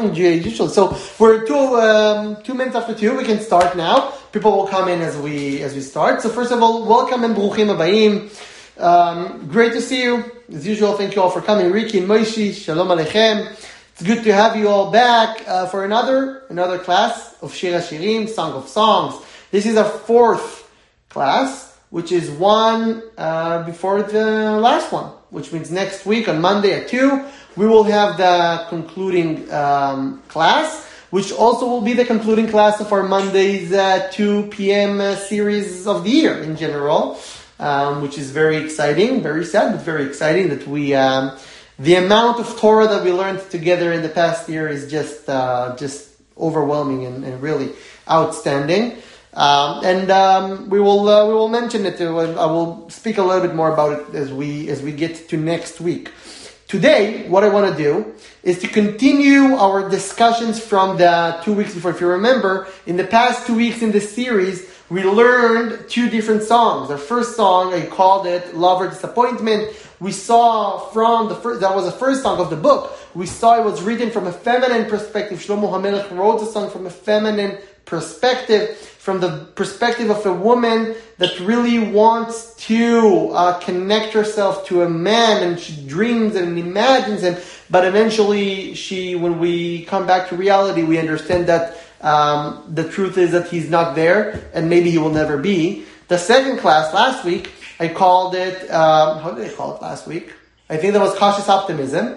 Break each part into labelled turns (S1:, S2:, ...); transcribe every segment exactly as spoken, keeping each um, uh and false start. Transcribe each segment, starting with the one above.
S1: talking usually. So we're two um, two minutes after two. We can start now. People will come in as we as we start. So first of all, welcome and bruchim abayim. Um, great to see you as usual. Thank you all for coming. Riki and Moishi, shalom aleichem. It's good to have you all back uh, for another another class of Shir HaShirim, Song of Songs. This is our fourth class, which is one uh, before the last one, which means next week on Monday at two, we will have the concluding um, class, which also will be the concluding class of our Monday's uh, two p.m. Uh, series of the year in general, um, which is very exciting, very sad, but very exciting that we... Um, The amount of Torah that we learned together in the past year is just uh, just overwhelming and, and really outstanding. Um, and um, we will uh, we will mention it. Too, and I will speak a little bit more about it as we as we get to next week. Today, what I want to do is to continue our discussions from the two weeks before. If you remember, in the past two weeks in this series, we learned two different songs. Our first song, I called it Love or Disappointment. We saw from the first, that was the first song of the book. We saw it was written from a feminine perspective. Shlomo HaMelech wrote the song from a feminine perspective, from the perspective of a woman that really wants to uh, connect herself to a man, and she dreams and imagines him. But eventually, she, when we come back to reality, we understand that um, the truth is that he's not there, and maybe he will never be. The second class last week, I called it, um, how did I call it last week? I think that was Cautious Optimism.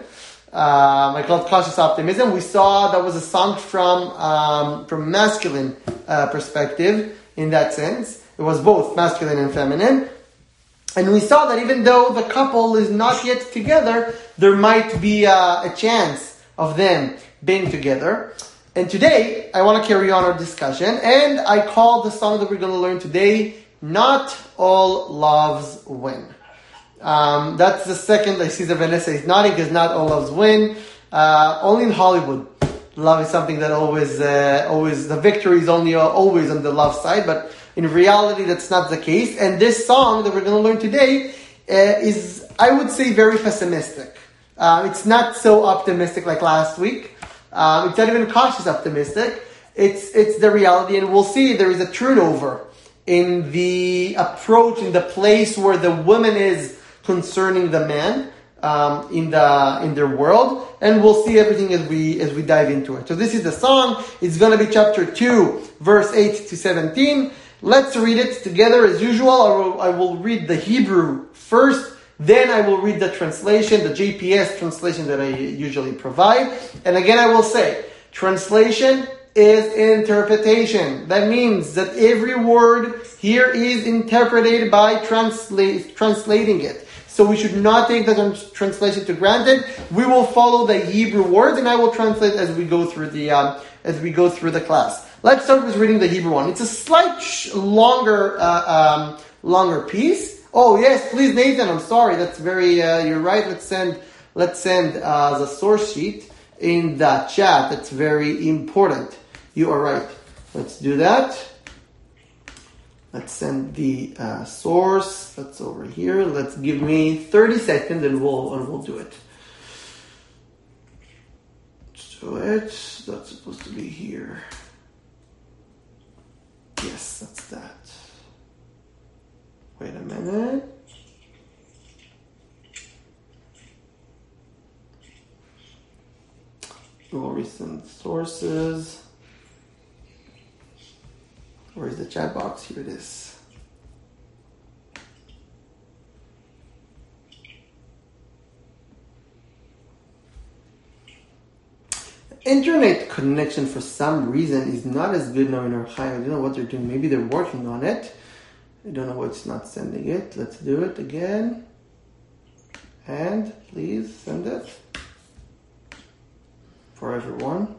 S1: Um, I called it Cautious Optimism. We saw that was a song from um, from masculine uh, perspective in that sense. It was both masculine and feminine. And we saw that even though the couple is not yet together, there might be a, a chance of them being together. And today, I want to carry on our discussion. And I called the song that we're going to learn today, Not All Loves Win. Um, that's the second. I see that Vanessa is nodding because not all loves win. Uh, only in Hollywood, love is something that always, uh, always the victory is only uh, always on the love side. But in reality, that's not the case. And this song that we're going to learn today uh, is, I would say, very pessimistic. Uh, it's not so optimistic like last week. Um, it's not even cautious optimistic. It's it's the reality, and we'll see there is a turnover in the approach, in the place where the woman is concerning the man um, in the in their world, and we'll see everything as we as we dive into it. So this is the song. It's going to be chapter two, verse eight to seventeen. Let's read it together as usual. I will, I will read the Hebrew first, then I will read the translation, the J P S translation that I usually provide. And again, I will say, translation is interpretation. That means that every word here is interpreted by translate, translating it. So we should not take the translation to granted. We will follow the Hebrew words, and I will translate as we go through the um, as we go through the class. Let's start with reading the Hebrew one. It's a slight sh- longer uh, um, longer piece. Oh yes, please, Nathan. I'm sorry. That's very. Uh, you're right. Let's send. Let's send uh, the source sheet in the chat. That's very important. You are right. Let's do that. Let's send the uh, source. That's over here. Let's give me thirty seconds, and we'll and we'll do it. Let's do it. That's supposed to be here. Yes, that's that. Wait a minute. More recent sources. Where is the chat box? Here it is. Internet connection for some reason is not as good now in our high. I don't know what they're doing. Maybe they're working on it. I don't know why it's not sending it. Let's do it again. And please send it for everyone.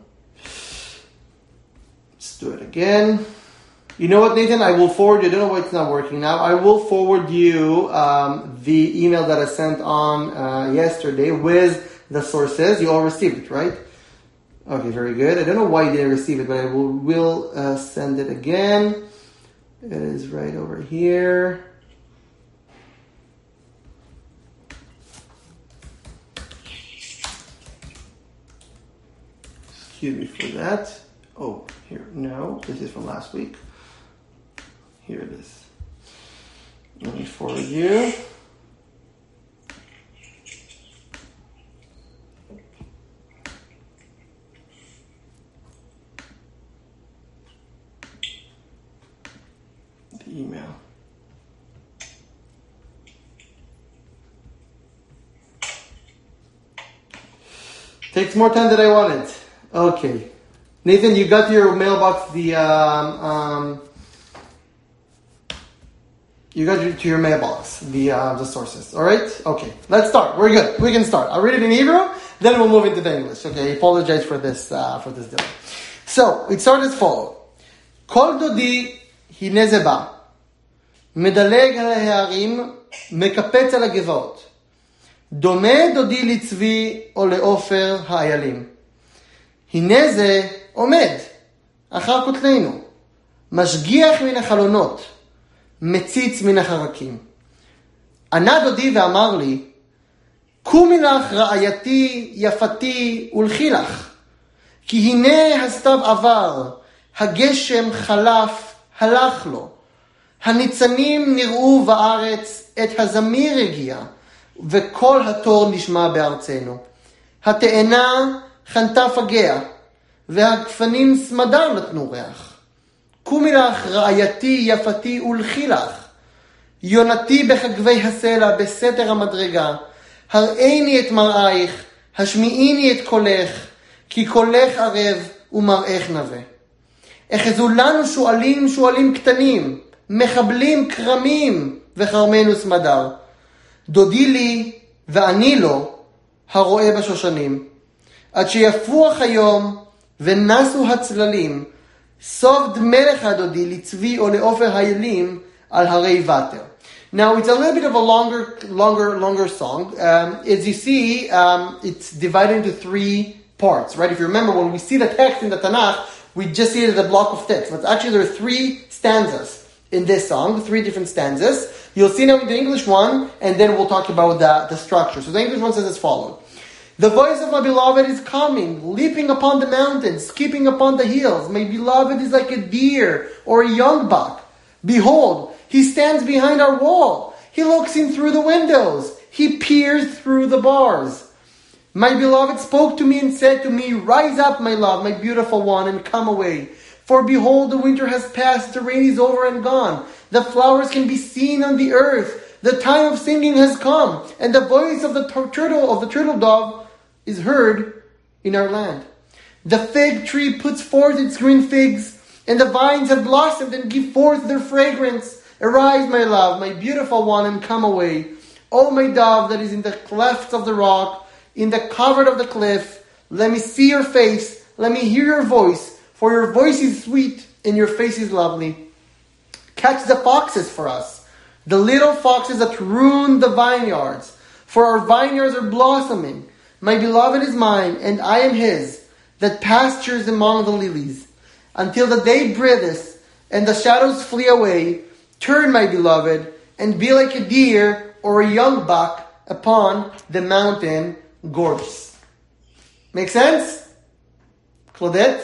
S1: Let's do it again. You know what, Nathan? I will forward you. I don't know why it's not working now. I will forward you um, the email that I sent on uh, yesterday with the sources. You all received it, right? Okay, very good. I don't know why you didn't receive it, but I will, will uh, send it again. It is right over here. Excuse me for that. Oh, here, no, this is from last week. Here it is. Let me forward you. The email. Takes more time than I wanted. Okay. Nathan, you got your mailbox, the, um, um, you got your, to your mailbox, the, uh, the sources. All right? Okay. Let's start. We're good. We can start. I'll read it in Hebrew, then we'll move into the English. Okay. I apologize for this, uh, for this delay. So, it starts as follows. Kol dodi hine ze ba. מדלג על ההרים, מקפץ על הגבעות. דומה דודי לצבי או לעופר האיילים. הנה זה עומד, אחר כותלנו, משגיח מן החלונות, מציץ מן החרקים. ענה דודי ואמר לי, קומי לך רעייתי, יפתי ולכי לך, כי הנה הסתיו עבר, הגשם חלף, הלך לו. הניצנים נראו בארץ, את הזמיר הגיע, וכל התור נשמע בארצנו. התאנה חנתה פגע, והגפנים סמדר נתנו ריח. קומי לך רעייתי יפתי ולכי לך, יונתי בחגבי הסלע בסתר המדרגה, הראיני את מראייך, השמיעיני את קולך, כי קולך ערב ומראייך נווה. אחזו לנו שואלים שואלים קטנים, מחבלים קרמים וחרמנו סמדר. דודי לי ואני לו הרואה בשושנים. עד שיפוח היום ונסו הצללים, סוף דמי לך דודי לצבי או לעופר האיילים על הרי ותר. Now it's a little bit of a longer, longer, longer song. Um, as you see, um, it's divided into three parts, right? If you remember, when we see the text in the Tanakh, we just see it as a block of text. But actually there are three stanzas in this song, three different stanzas. You'll see now in the English one, and then we'll talk about the, the structure. So the English one says as follows. The voice of my beloved is coming, leaping upon the mountains, skipping upon the hills. My beloved is like a deer or a young buck. Behold, he stands behind our wall. He looks in through the windows. He peers through the bars. My beloved spoke to me and said to me, rise up, my love, my beautiful one, and come away. For behold, the winter has passed, the rain is over and gone. The flowers can be seen on the earth. The time of singing has come, and the voice of the tur- turtle of the turtle dove is heard in our land. The fig tree puts forth its green figs, and the vines have blossomed and give forth their fragrance. Arise, my love, my beautiful one, and come away. O my dove that is in the clefts of the rock, in the covert of the cliff, let me see your face, let me hear your voice, for your voice is sweet and your face is lovely. Catch the foxes for us, the little foxes that ruin the vineyards, for our vineyards are blossoming. My beloved is mine, and I am his, that pastures among the lilies. Until the day breatheth, and the shadows flee away, turn, my beloved, and be like a deer or a young buck upon the mountain gorse. Make sense? Claudette?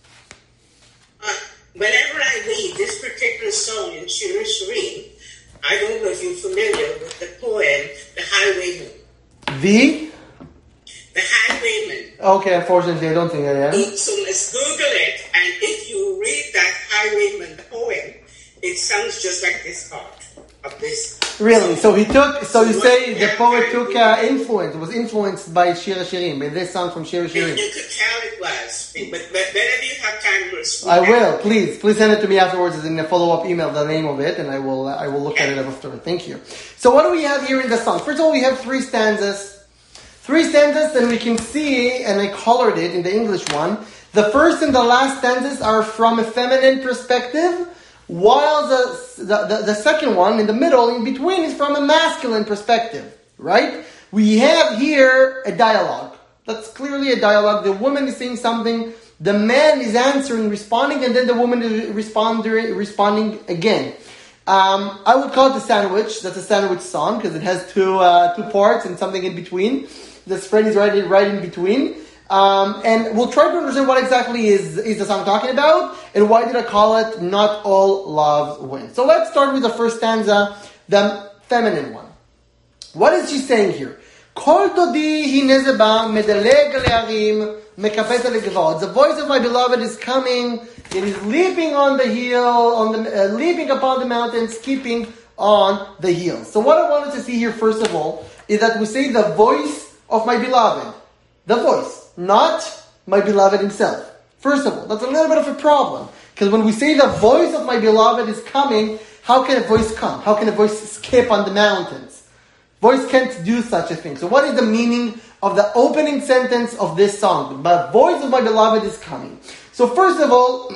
S2: Uh, whenever I read this particular song in Shir Shirim, I don't know if you're familiar with the poem, The Highwayman.
S1: The?
S2: The Highwayman.
S1: Okay, unfortunately I don't think I am.
S2: So let's Google it, and if you read that Highwayman poem, it sounds just like this part of this.
S1: Really? So he took, so you
S2: So
S1: say
S2: what-
S1: the poet took uh, influence, was influenced by Shir Shirim, by this song from Shir
S2: You,
S1: Shirim.
S2: you could tell it was. But, but whenever you have time, we'll speak
S1: I
S2: out.
S1: will, please. Please send it to me afterwards in a follow-up email, the name of it, and I will uh, I will look at it after. Thank you. So what do we have here in the song? First of all, we have three stanzas. Three stanzas, and we can see, and I colored it in the English one, the first and the last stanzas are from a feminine perspective, while the, the, the, the second one, in the middle, in between, is from a masculine perspective, right? We have here a dialogue. That's clearly a dialogue. The woman is saying something, the man is answering, responding, and then the woman is responding, responding again. Um, I would call it a sandwich. That's a sandwich song, because it has two uh, two parts and something in between. The spread is right, right in between. Um, and we'll try to understand what exactly is, is the song talking about, and why did I call it Not All Love Wins. So let's start with the first stanza, the feminine one. What is she saying here? Kol dodi hine ze ba, medaleg al ha'arim, mekapet al ha'gevot. The voice of my beloved is coming, it is leaping on the hill, on the, uh, leaping upon the mountain, skipping on the hills. So what I wanted to see here, first of all, is that we say the voice of my beloved. The voice. Not my beloved himself. First of all, that's a little bit of a problem. Because when we say the voice of my beloved is coming, how can a voice come? How can a voice skip on the mountains? Voice can't do such a thing. So what is the meaning of the opening sentence of this song? The voice of my beloved is coming. So first of all,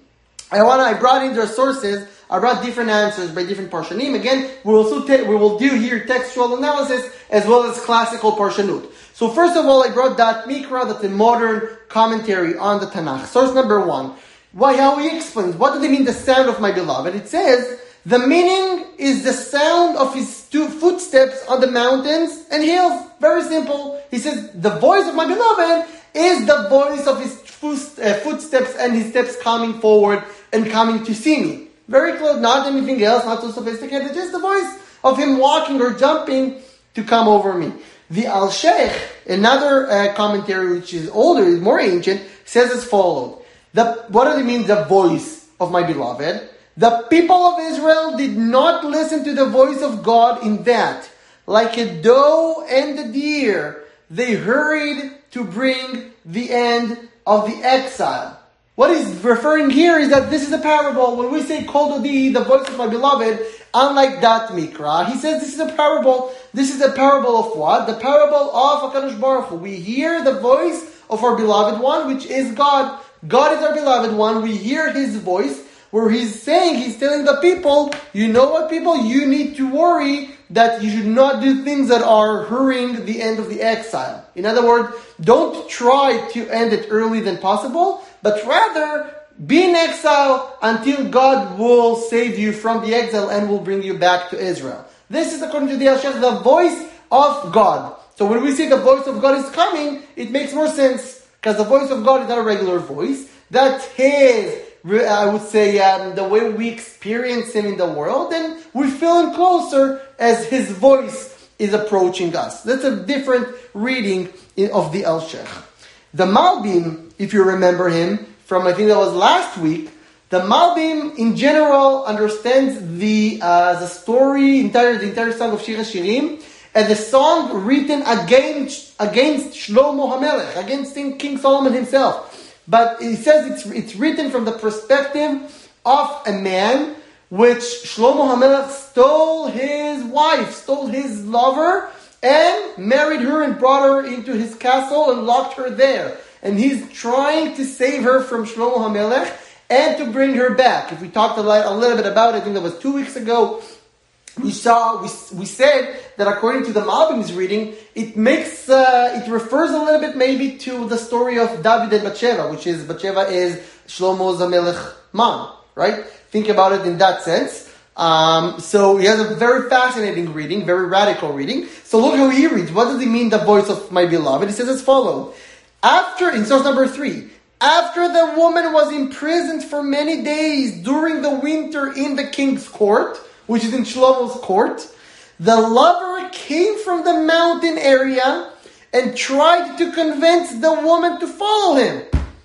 S1: I want I brought in their sources. I brought different answers by different parshanim. Again, we will also ta- we will do here textual analysis as well as classical parshanut. So first of all, I brought that Mikra, that's a modern commentary on the Tanakh. Source number one. Why? How he explains. What does it mean, the sound of my beloved? It says, the meaning is the sound of his two footsteps on the mountains and hills. Very simple. He says, the voice of my beloved is the voice of his footsteps and his steps coming forward and coming to see me. Very close, not anything else, not so sophisticated, just the voice of him walking or jumping to come over me. The Al-Sheikh, another uh, commentary which is older, is more ancient, says as follows. The, what does it mean, the voice of my beloved? The people of Israel did not listen to the voice of God in that, like a doe and a deer, they hurried to bring the end of the exile. What he's referring here is that this is a parable. When we say Kol Dodi, the voice of my beloved, unlike that Mikra, he says this is a parable. This is a parable of what? The parable of HaKadosh Baruch Hu. We hear the voice of our beloved one, which is God. God is our beloved one. We hear his voice, where he's saying, he's telling the people, you know what, people? You need to worry that you should not do things that are hurrying the end of the exile. In other words, don't try to end it early than possible, but rather be in exile until God will save you from the exile and will bring you back to Israel. This is, according to the Al-Sheikh, the voice of God. So when we say the voice of God is coming, it makes more sense, because the voice of God is not a regular voice. That's his, I would say, um, the way we experience him in the world, and we feel him closer as his voice is approaching us. That's a different reading of the Al-Sheikh. The Malbim, if you remember him, from I think that was last week, the Malbim in general understands the uh, the story, entire the entire song of Shir HaShirim, as a song written against against Shlomo HaMelech, against King Solomon himself. But he says it's it's written from the perspective of a man which Shlomo HaMelech stole his wife, stole his lover, and married her and brought her into his castle and locked her there. And he's trying to save her from Shlomo HaMelech and to bring her back. If we talked a, lot, a little bit about it, I think that was two weeks ago, we saw, we, we said that according to the Malbim's reading, it makes, uh, it refers a little bit maybe to the story of David and Bathsheba, which is, Bathsheba is Shlomo HaMelech's mom, right? Think about it in that sense. Um, so he has a very fascinating reading, very radical reading. So look how he reads. What does he mean, the voice of my beloved? He says as follows. After, in source number three, after the woman was imprisoned for many days during the winter in the king's court, which is in Shlomo's court, the lover came from the mountain area and tried to convince the woman to follow him.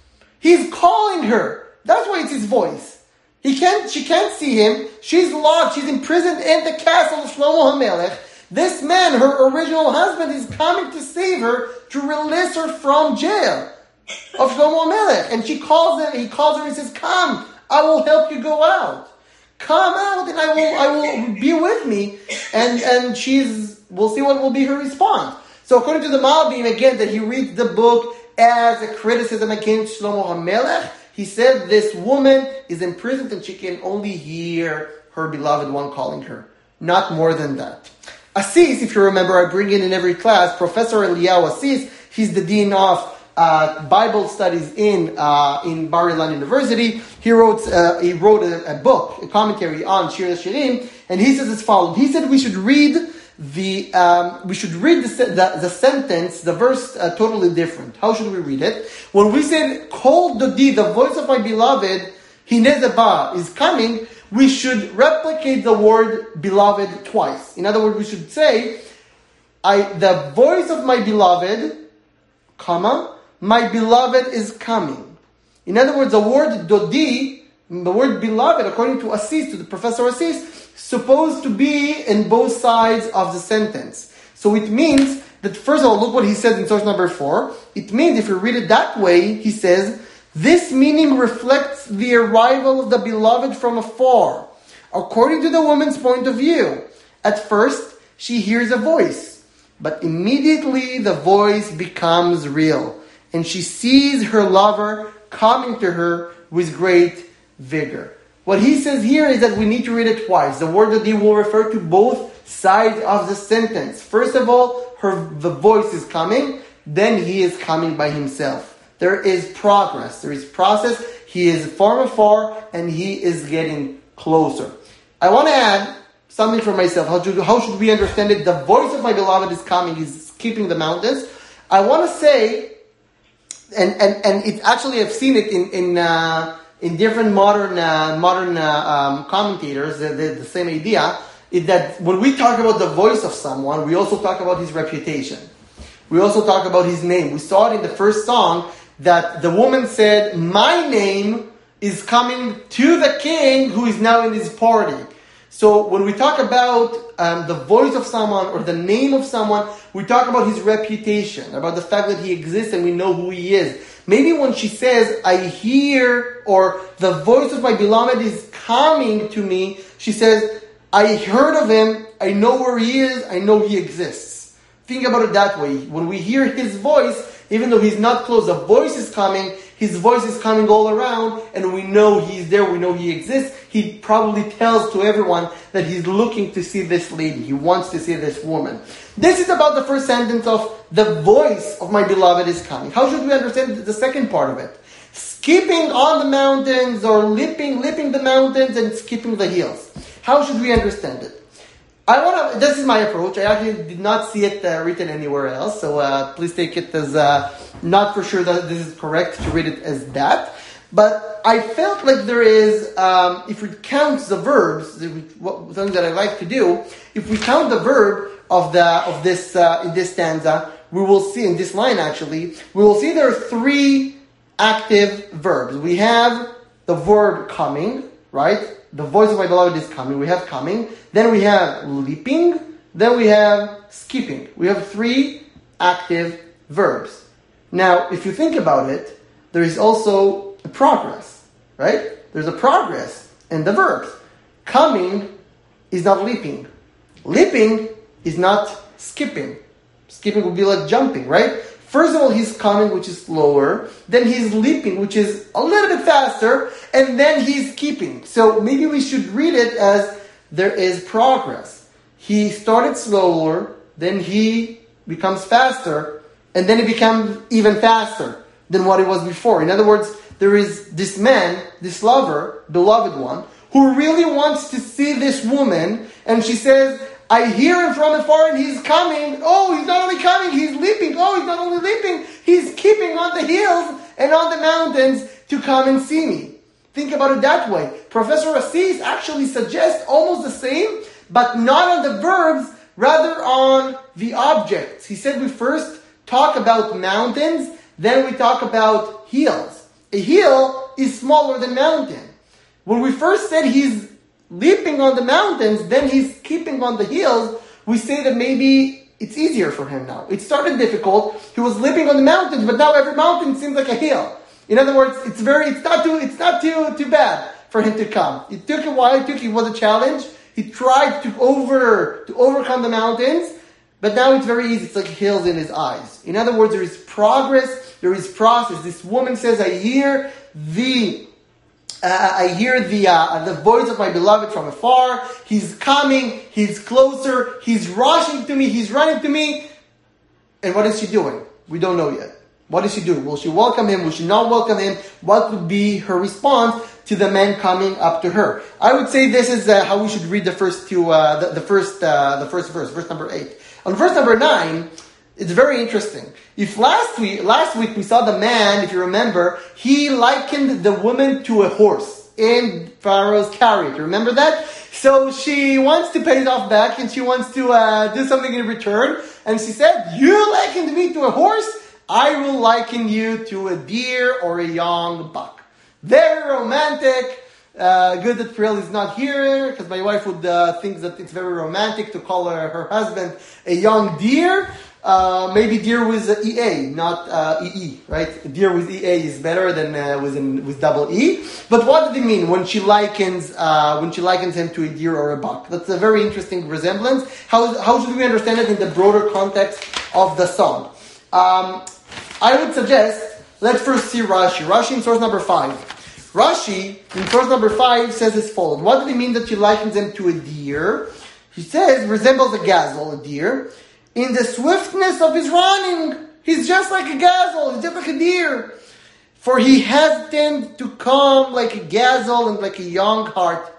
S1: He's calling her. That's why it's his voice. He can't, she can't see him. She's locked. She's imprisoned in the castle of Shlomo HaMelech. This man, her original husband, is coming to save her, to release her from jail of Shlomo HaMelech. And she calls him, he calls her and says, come, I will help you go out. Come out and I will, I will be with me. And, and she's, we'll see what will be her response. So according to the Malbim, again, that he reads the book as a criticism against Shlomo HaMelech, he said this woman is imprisoned and she can only hear her beloved one calling her. Not more than that. Assis, if you remember, I bring in in every class, Professor Eliyahu Assis, he's the dean of uh, Bible studies in uh, in Bar Ilan University. He wrote uh, he wrote a, a book, a commentary on Shir HaShirim, and he says as follows. He said we should read the um, we should read the, the, the sentence, the verse, uh, totally different. How should we read it? When we said, Kol Dodi, the voice of my beloved, Hineh ba, is coming, we should replicate the word beloved twice. In other words, we should say, I the voice of my beloved, comma, my beloved is coming. In other words, the word Dodi, the word beloved, according to Assis, to the Professor Assis, supposed to be in both sides of the sentence. So it means that, first of all, look what he says in source number four. It means, if you read it that way, he says, this meaning reflects the arrival of the beloved from afar, according to the woman's point of view. At first, she hears a voice, but immediately the voice becomes real, and she sees her lover coming to her with great vigor. What he says here is that we need to read it twice. The word that he will refer to both sides of the sentence. First of all, her the voice is coming, then he is coming by himself. There is progress, there is process. He is far afar, and he is getting closer. I want to add something for myself. How should, how should we understand it? The voice of my beloved is coming, he's keeping the mountains. I want to say, and and, and it actually, I've seen it in... in uh, in different modern uh, modern uh, um, commentators, the, the, the same idea, is that when we talk about the voice of someone, we also talk about his reputation. We also talk about his name. We saw it in the first song that the woman said, my name is coming to the king who is now in his party. So when we talk about um, the voice of someone or the name of someone, we talk about his reputation, about the fact that he exists and we know who he is. Maybe when she says, I hear, or the voice of my beloved is coming to me, she says, I heard of him, I know where he is, I know he exists. Think about it that way. When we hear his voice, even though he's not close, the voice is coming, his voice is coming all around, and we know he's there, we know he exists. He probably tells to everyone that he's looking to see this lady, he wants to see this woman. This is about the first sentence of the voice of my beloved is coming. How should we understand the second part of it? Skipping on the mountains, or leaping, leaping the mountains and skipping the hills. How should we understand it? I want to. This is my approach. I actually did not see it uh, written anywhere else, so uh, please take it as uh, not for sure that this is correct to read it as that. But I felt like there is, um, if we count the verbs, what things that I like to do, if we count the verb of the of this uh, in this stanza, we will see in this line actually, we will see there are three active verbs. We have the verb coming, right? The voice of my beloved is coming. We have coming. Then we have leaping. Then we have skipping. We have three active verbs. Now, if you think about it, there is also a progress, right? There's a progress in the verbs. Coming is not leaping. Leaping is not skipping. Skipping would be like jumping, right? First of all, he's coming, which is slower. Then he's leaping, which is a little bit faster. And then he's skipping. So maybe we should read it as there is progress. He started slower, then he becomes faster, and then he becomes even faster than what it was before. In other words, there is this man, this lover, beloved one, who really wants to see this woman, and she says, I hear him from afar and he's coming. Oh, he's not only coming, he's leaping. Oh, he's not only leaping, he's keeping on the hills and on the mountains to come and see me. Think about it that way. Professor Assis actually suggests almost the same, but not on the verbs, rather on the objects. He said we first talk about mountains, then we talk about hills. A hill is smaller than mountain. When we first said he's leaping on the mountains, then he's keeping on the hills, we say that maybe it's easier for him now. It started difficult. He was leaping on the mountains, but now every mountain seems like a hill. In other words, it's very, it's not too, it's not too, too bad for him to come. It took a while. It took, it was a challenge. He tried to over, to overcome the mountains, but now it's very easy. It's like hills in his eyes. In other words, there is progress. There is process. This woman says, I hear the Uh, I hear the uh, the voice of my beloved from afar. He's coming. He's closer. He's rushing to me. He's running to me. And what is she doing? We don't know yet. What is she doing? Will she welcome him? Will she not welcome him? What would be her response to the man coming up to her. I would say this is uh, how we should read the first two, uh, the, the first, uh, the first verse, verse number eight. On verse number nine, it's very interesting. If last week, last week we saw the man, if you remember, he likened the woman to a horse in Pharaoh's chariot. You remember that? So she wants to pay it off back, and she wants to uh, do something in return. And she said, "You likened me to a horse. I will liken you to a deer or a young buck." Very romantic. Uh, good that Priel is not here, because my wife would uh, think that it's very romantic to call her, her husband a young deer. Uh, maybe deer with uh, E A, not uh, E E, right? Deer with E A is better than uh, with an, with double E. But what did it mean when she likens uh, when she likens him to a deer or a buck? That's a very interesting resemblance. How how should we understand it in the broader context of the song? Um, I would suggest let's first see Rashi. Rashi in source number five. Rashi in source number five says as follows: what did it mean that she likens him to a deer? He says resembles a gazelle, a deer. In the swiftness of his running, he's just like a gazelle, he's just like a deer. For he hesitated to come like a gazelle and like a young hart.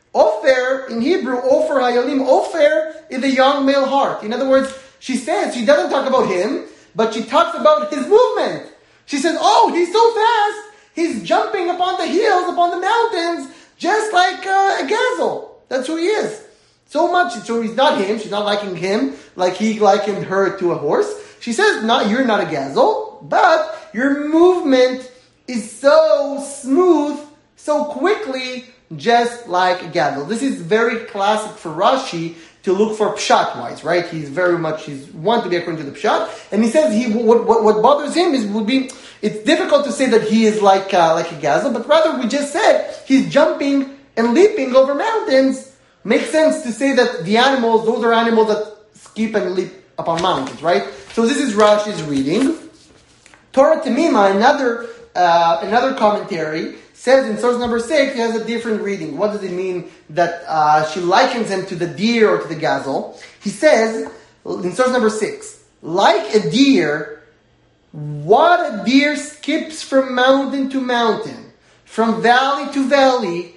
S1: Ofer, in Hebrew, Ofer Hayalim, Ofer is a young male hart. In other words, she says, she doesn't talk about him, but she talks about his movement. She says, oh, he's so fast, he's jumping upon the hills, upon the mountains, just like uh, a gazelle. That's who he is. So much, so he's not him, she's not liking him, like he likened her to a horse. She says, "Not you're not a gazelle, but your movement is so smooth, so quickly, just like a gazelle." This is very classic for Rashi to look for pshat-wise, right? He's very much, he's want to be according to the pshat. And he says, he what, what, what bothers him is would be, it's difficult to say that he is like, uh, like a gazelle, but rather we just said, he's jumping and leaping over mountains. Makes sense to say that the animals, those are animals that skip and leap upon mountains, right? So this is Rashi's reading. Torah Temima, another uh, another commentary, says in source number six, it has a different reading. What does it mean that uh, she likens him to the deer or to the gazelle? He says, in source number six, like a deer, what a deer skips from mountain to mountain, from valley to valley,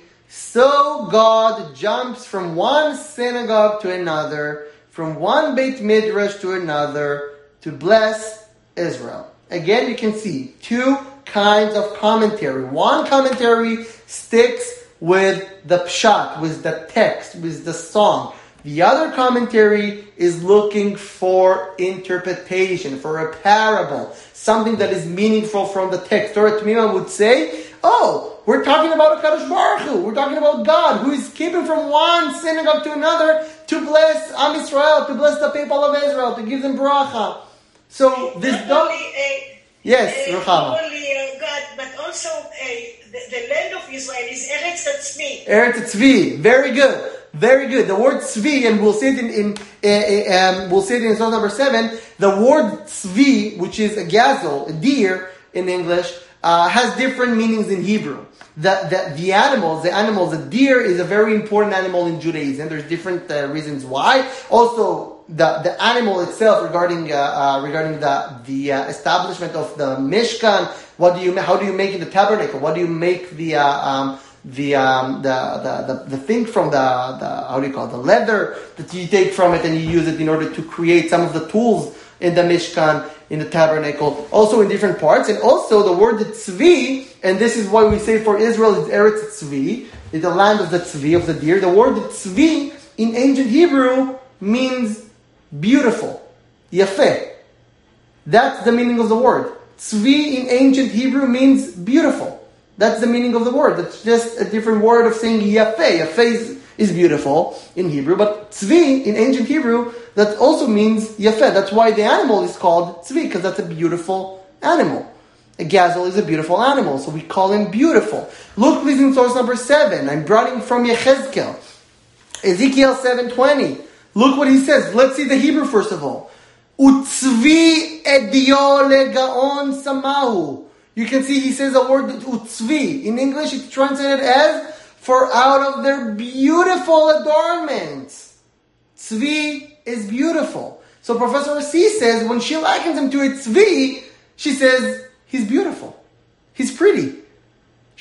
S1: so God jumps from one synagogue to another, from one Beit Midrash to another, to bless Israel. Again, you can see two kinds of commentary. One commentary sticks with the pshat, with the text, with the song. The other commentary is looking for interpretation, for a parable, something that is meaningful from the text. Torah Temima would say, oh, we're talking about HaKadosh Baruch Hu. We're talking about God, who is keeping from one synagogue to another to bless Am Yisrael, to bless the people of Israel, to give them bracha. So this
S2: not
S1: don't...
S2: only, uh,
S1: yes,
S2: uh,
S1: Ruchama.
S2: not only uh, God, but also uh, the, the land of Israel is Eretz Tzvi.
S1: Eretz Tzvi. Very good. Very good. The word tzvi, and we'll see it in, in uh, um, we'll see it in source number seven. The word tzvi, which is a gazelle, a deer in English, uh, has different meanings in Hebrew. The, the the animals, the animals, the deer is a very important animal in Judaism. There's different uh, reasons why. Also, the, the animal itself, regarding uh, uh, regarding the the uh, establishment of the Mishkan. What do you how do you make the tabernacle? What do you make the uh, um, the, um, the the the the thing from the the how do you call it, the leather that you take from it and you use it in order to create some of the tools in the Mishkan, in the tabernacle, also in different parts. And also the word tzvi, and this is why we say for Israel it's Eretz Tzvi, it's the land of the tzvi, of the deer. The word tzvi in ancient Hebrew means beautiful, yafeh. That's the meaning of the word. Tzvi in ancient Hebrew means beautiful. That's the meaning of the word. It's just a different word of saying yafeh. Yafeh is, is beautiful in Hebrew, but tzvi in ancient Hebrew, that also means yafeh. That's why the animal is called tzvi, because that's a beautiful animal. A gazelle is a beautiful animal, so we call him beautiful. Look please in source number seven. I'm brought in from Yechezkel. Ezekiel seven twenty. Look what he says. Let's see the Hebrew first of all. Utzvi edio legaon samahu. You can see he says the word utzvi. In English it's translated as for out of their beautiful adornments. Tzvi is beautiful. So Professor Rassi says when she likens him to a tzvi, she says he's beautiful. He's pretty.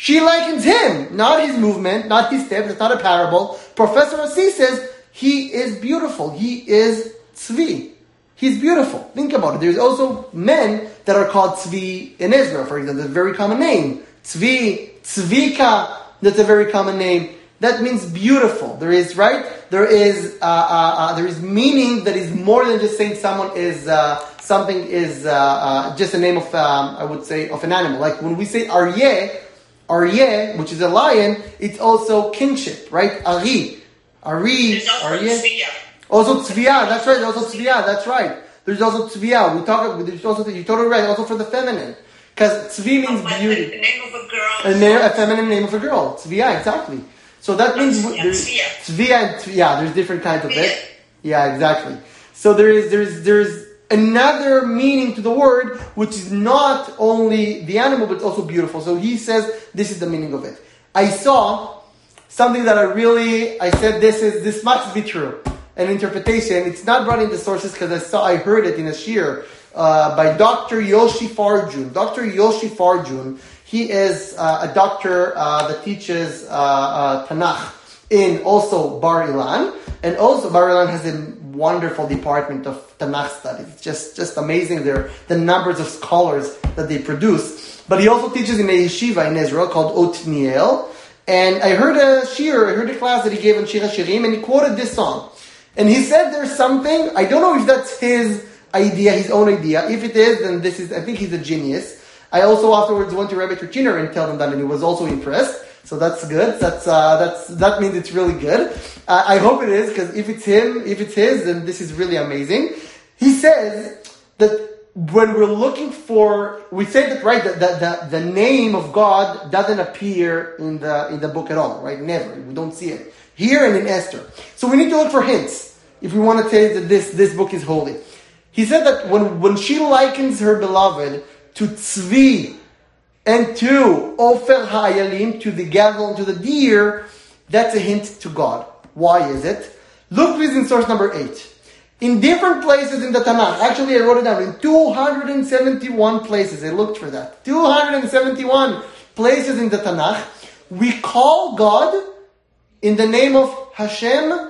S1: She likens him, not his movement, not his steps. It's not a parable. Professor Assi says he is beautiful. He is tzvi. He's beautiful. Think about it. There's also men that are called tzvi in Israel, for example. That's a very common name. Tzvi, tzvika, that's a very common name. That means beautiful. There is, right? There is uh, uh, uh, there is meaning that is more than just saying someone is, uh, something is uh, uh, just a name of, um, I would say, of an animal. Like when we say Aryeh, Aryeh, which is a lion, it's also kinship, right? Ari. Ari, Aryeh. Also tzviya, that's right. Also tzviya, that's right. There's also tzviya. We talk. There's also you're totally right. Also for the feminine, because tzvi means
S2: oh,
S1: beauty.
S2: The name of a girl.
S1: A, na- a feminine name of a girl. Tzviya, exactly. So that means there's tzviya and tzviya. There's different kinds of it. Yeah, exactly. So there is there is there is another meaning to the word, which is not only the animal but also beautiful. So he says this is the meaning of it. I saw something that I really I said this is this must be true. An interpretation. It's not brought in the sources because I saw, I heard it in a shir uh, by Doctor Yoshi Farjun. Doctor Yoshi Farjun. He is uh, a doctor uh, that teaches uh, uh, Tanakh in also Bar Ilan, and also Bar Ilan has a wonderful department of Tanakh studies. It's just just amazing. There the numbers of scholars that they produce. But he also teaches in a yeshiva in Israel called Otniel. And I heard a shir, I heard a class that he gave on Shir HaShirim, and he quoted this song. And he said there's something, I don't know if that's his idea, his own idea. If it is, then this is, I think he's a genius. I also afterwards went to Rabbi Turchiner and tell him that, and he was also impressed. So that's good. That's uh, that's that means it's really good. Uh, I hope it is, because if it's him, if it's his, then this is really amazing. He says that when we're looking for, we say that right, that the, the, the name of God doesn't appear in the in the book at all, right? Never. We don't see it. Here and in Esther. So we need to look for hints if we want to say that this, this book is holy. He said that when, when she likens her beloved to Tzvi and to Ofer Ha'ayalim, to the gavel and to the deer, that's a hint to God. Why is it? Look please in source number eight. In different places in the Tanakh, actually I wrote it down, in two hundred seventy-one places, I looked for that. two hundred seventy-one places in the Tanakh, we call God in the name of Hashem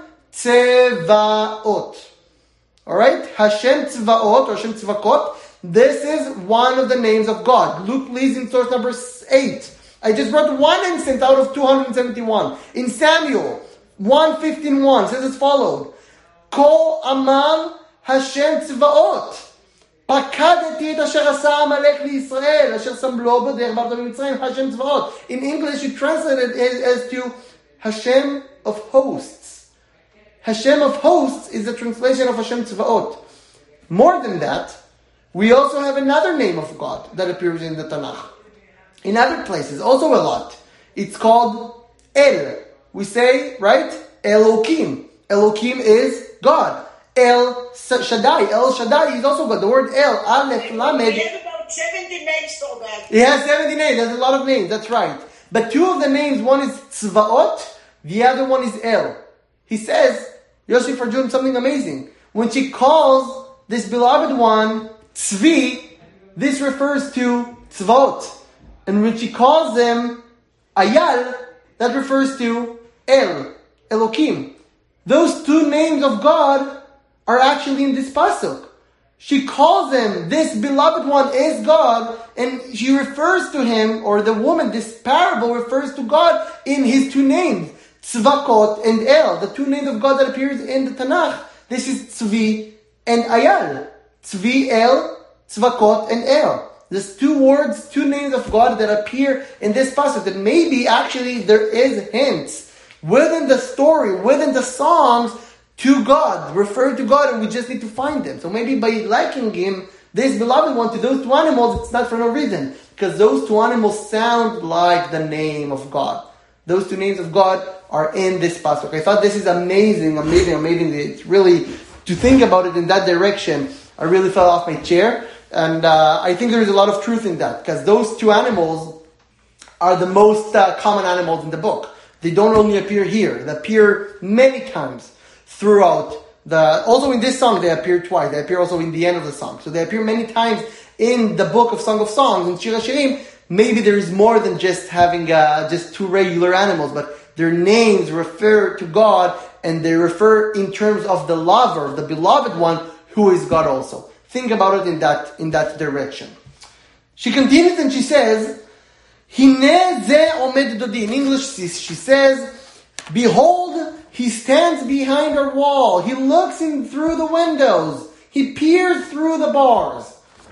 S1: Tzevaot. Alright? Hashem Tzevaot or Hashem Tzevakot. This is one of the names of God. Look please in source number eight. I just brought one instance out of two hundred seventy-one. In Samuel one fifteen one says as follows. Kol Amal Hashem Tzvaot. Pakadeti et asher asa Amalek liYisrael asher sam lo b'derech b'avta b'Mitzrayim Hashem Tzvaot. In English you translate it as, as to Hashem of hosts. Hashem of hosts is the translation of Hashem Tzvaot. More than that, we also have another name of God that appears in the Tanakh. In other places, also a lot. It's called El. We say, right? Elokim. Elokim is God. El Shaddai. El Shaddai is also God. The word El, Aleph, Lamed.
S2: He has about seventy names for that.
S1: He has seventy names. There's a lot of names. That's right. But two of the names, one is Tzvaot, the other one is El. He says, Yoshi Farjun, something amazing. When she calls this beloved one Tzvi, this refers to Tzvaot. And when she calls them Ayal, that refers to El, Elokim. Those two names of God are actually in this pasuk. She calls them, this beloved one is God, and she refers to him, or the woman, this parable refers to God in his two names, Tzvakot and El, the two names of God that appears in the Tanakh. This is Tzvi and Ayal. Tzvi, El, Tzvakot, and El. There's two words, two names of God that appear in this passage. That maybe actually there is hints within the story, within the songs, to God, referring to God, and we just need to find them. So maybe by liking him, this beloved one, to those two animals, it's not for no reason. Because those two animals sound like the name of God. Those two names of God are in this passage. I thought this is amazing, amazing, amazing. It's really, to think about it in that direction, I really fell off my chair. And uh, I think there's a lot of truth in that. Because those two animals are the most uh, common animals in the book. They don't only appear here. They appear many times throughout the... Also in this song, they appear twice. They appear also in the end of the song. So they appear many times in the book of Song of Songs, in Shir HaShirim. maybe there is more than just having uh, just two regular animals, but their names refer to God, and they refer in terms of the lover, the beloved one, who is God also. Think about it in that in that direction. She continues and she says, Hine ze omed dodi. In English, she says, behold, he stands behind our wall. He looks in through the windows. He peers through the bars.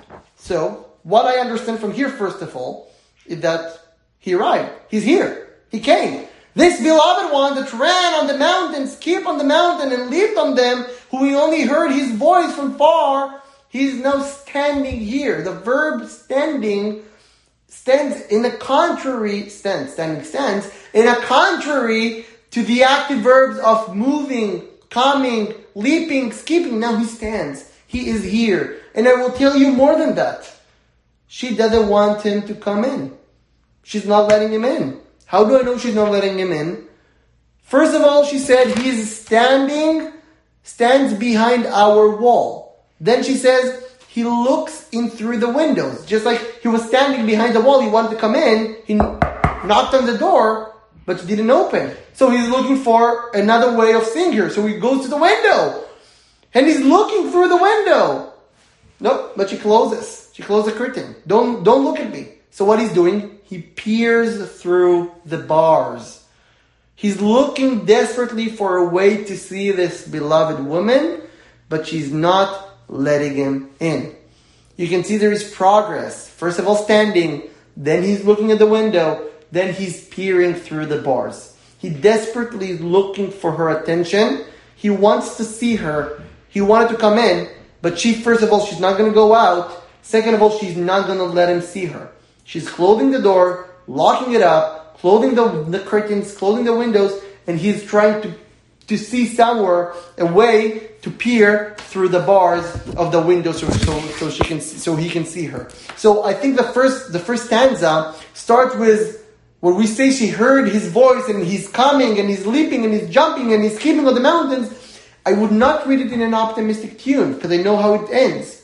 S1: So, what I understand from here, first of all, is that he arrived. He's here. He came. This beloved one that ran on the mountains, skipped on the mountain and leaped on them, who we only heard his voice from far, he's now standing here. The verb standing stands in a contrary, stands, standing stands, in a contrary to the active verbs of moving, coming, leaping, skipping. Now he stands. He is here. And I will tell you more than that. She doesn't want him to come in. She's not letting him in. How do I know she's not letting him in? First of all, she said he's standing, stands behind our wall. Then she says he looks in through the windows. Just like he was standing behind the wall, he wanted to come in. He knocked on the door, but it didn't open. So he's looking for another way of seeing her. So he goes to the window. And he's looking through the window. Nope, but she closes. She closed the curtain. Don't, don't look at me. So what he's doing, he peers through the bars. He's looking desperately for a way to see this beloved woman, but she's not letting him in. You can see there is progress. First of all, standing. Then he's looking at the window. Then he's peering through the bars. He desperately is looking for her attention. He wants to see her. He wanted to come in, but she, first of all, she's not going to go out. Second of all, she's not going to let him see her. She's closing the door, locking it up, closing the, the curtains, closing the windows, and he's trying to, to see somewhere a way to peer through the bars of the window so, so, so she can so he can see her. So I think the first the first stanza starts with when we say she heard his voice and he's coming and he's leaping and he's jumping and he's skipping on the mountains. I would not read it in an optimistic tune because I know how it ends.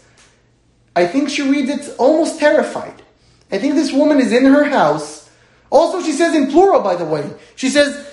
S1: I think she reads it almost terrified. I think this woman is in her house. Also, she says in plural, by the way. She says,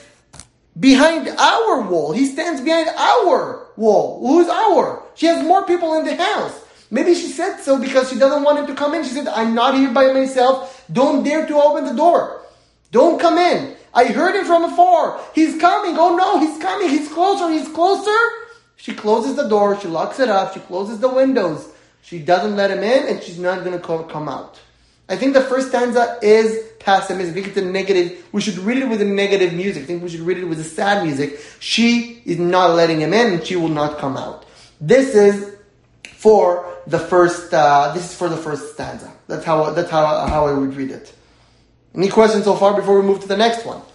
S1: behind our wall. He stands behind our wall. Who's our? She has more people in the house. Maybe she said so because she doesn't want him to come in. She said, I'm not here by myself. Don't dare to open the door. Don't come in. I heard him from afar. He's coming. Oh no, he's coming. He's closer. He's closer. She closes the door. She locks it up. She closes the windows. She doesn't let him in and she's not going to come out. I think the first stanza is pessimistic. I think it's a negative. We should read it with a negative music. I think we should read it with a sad music. She is not letting him in and she will not come out. This is for the first, uh, this is for the first stanza. That's how, that's how, how I would read it. Any questions so far before we move to the next one?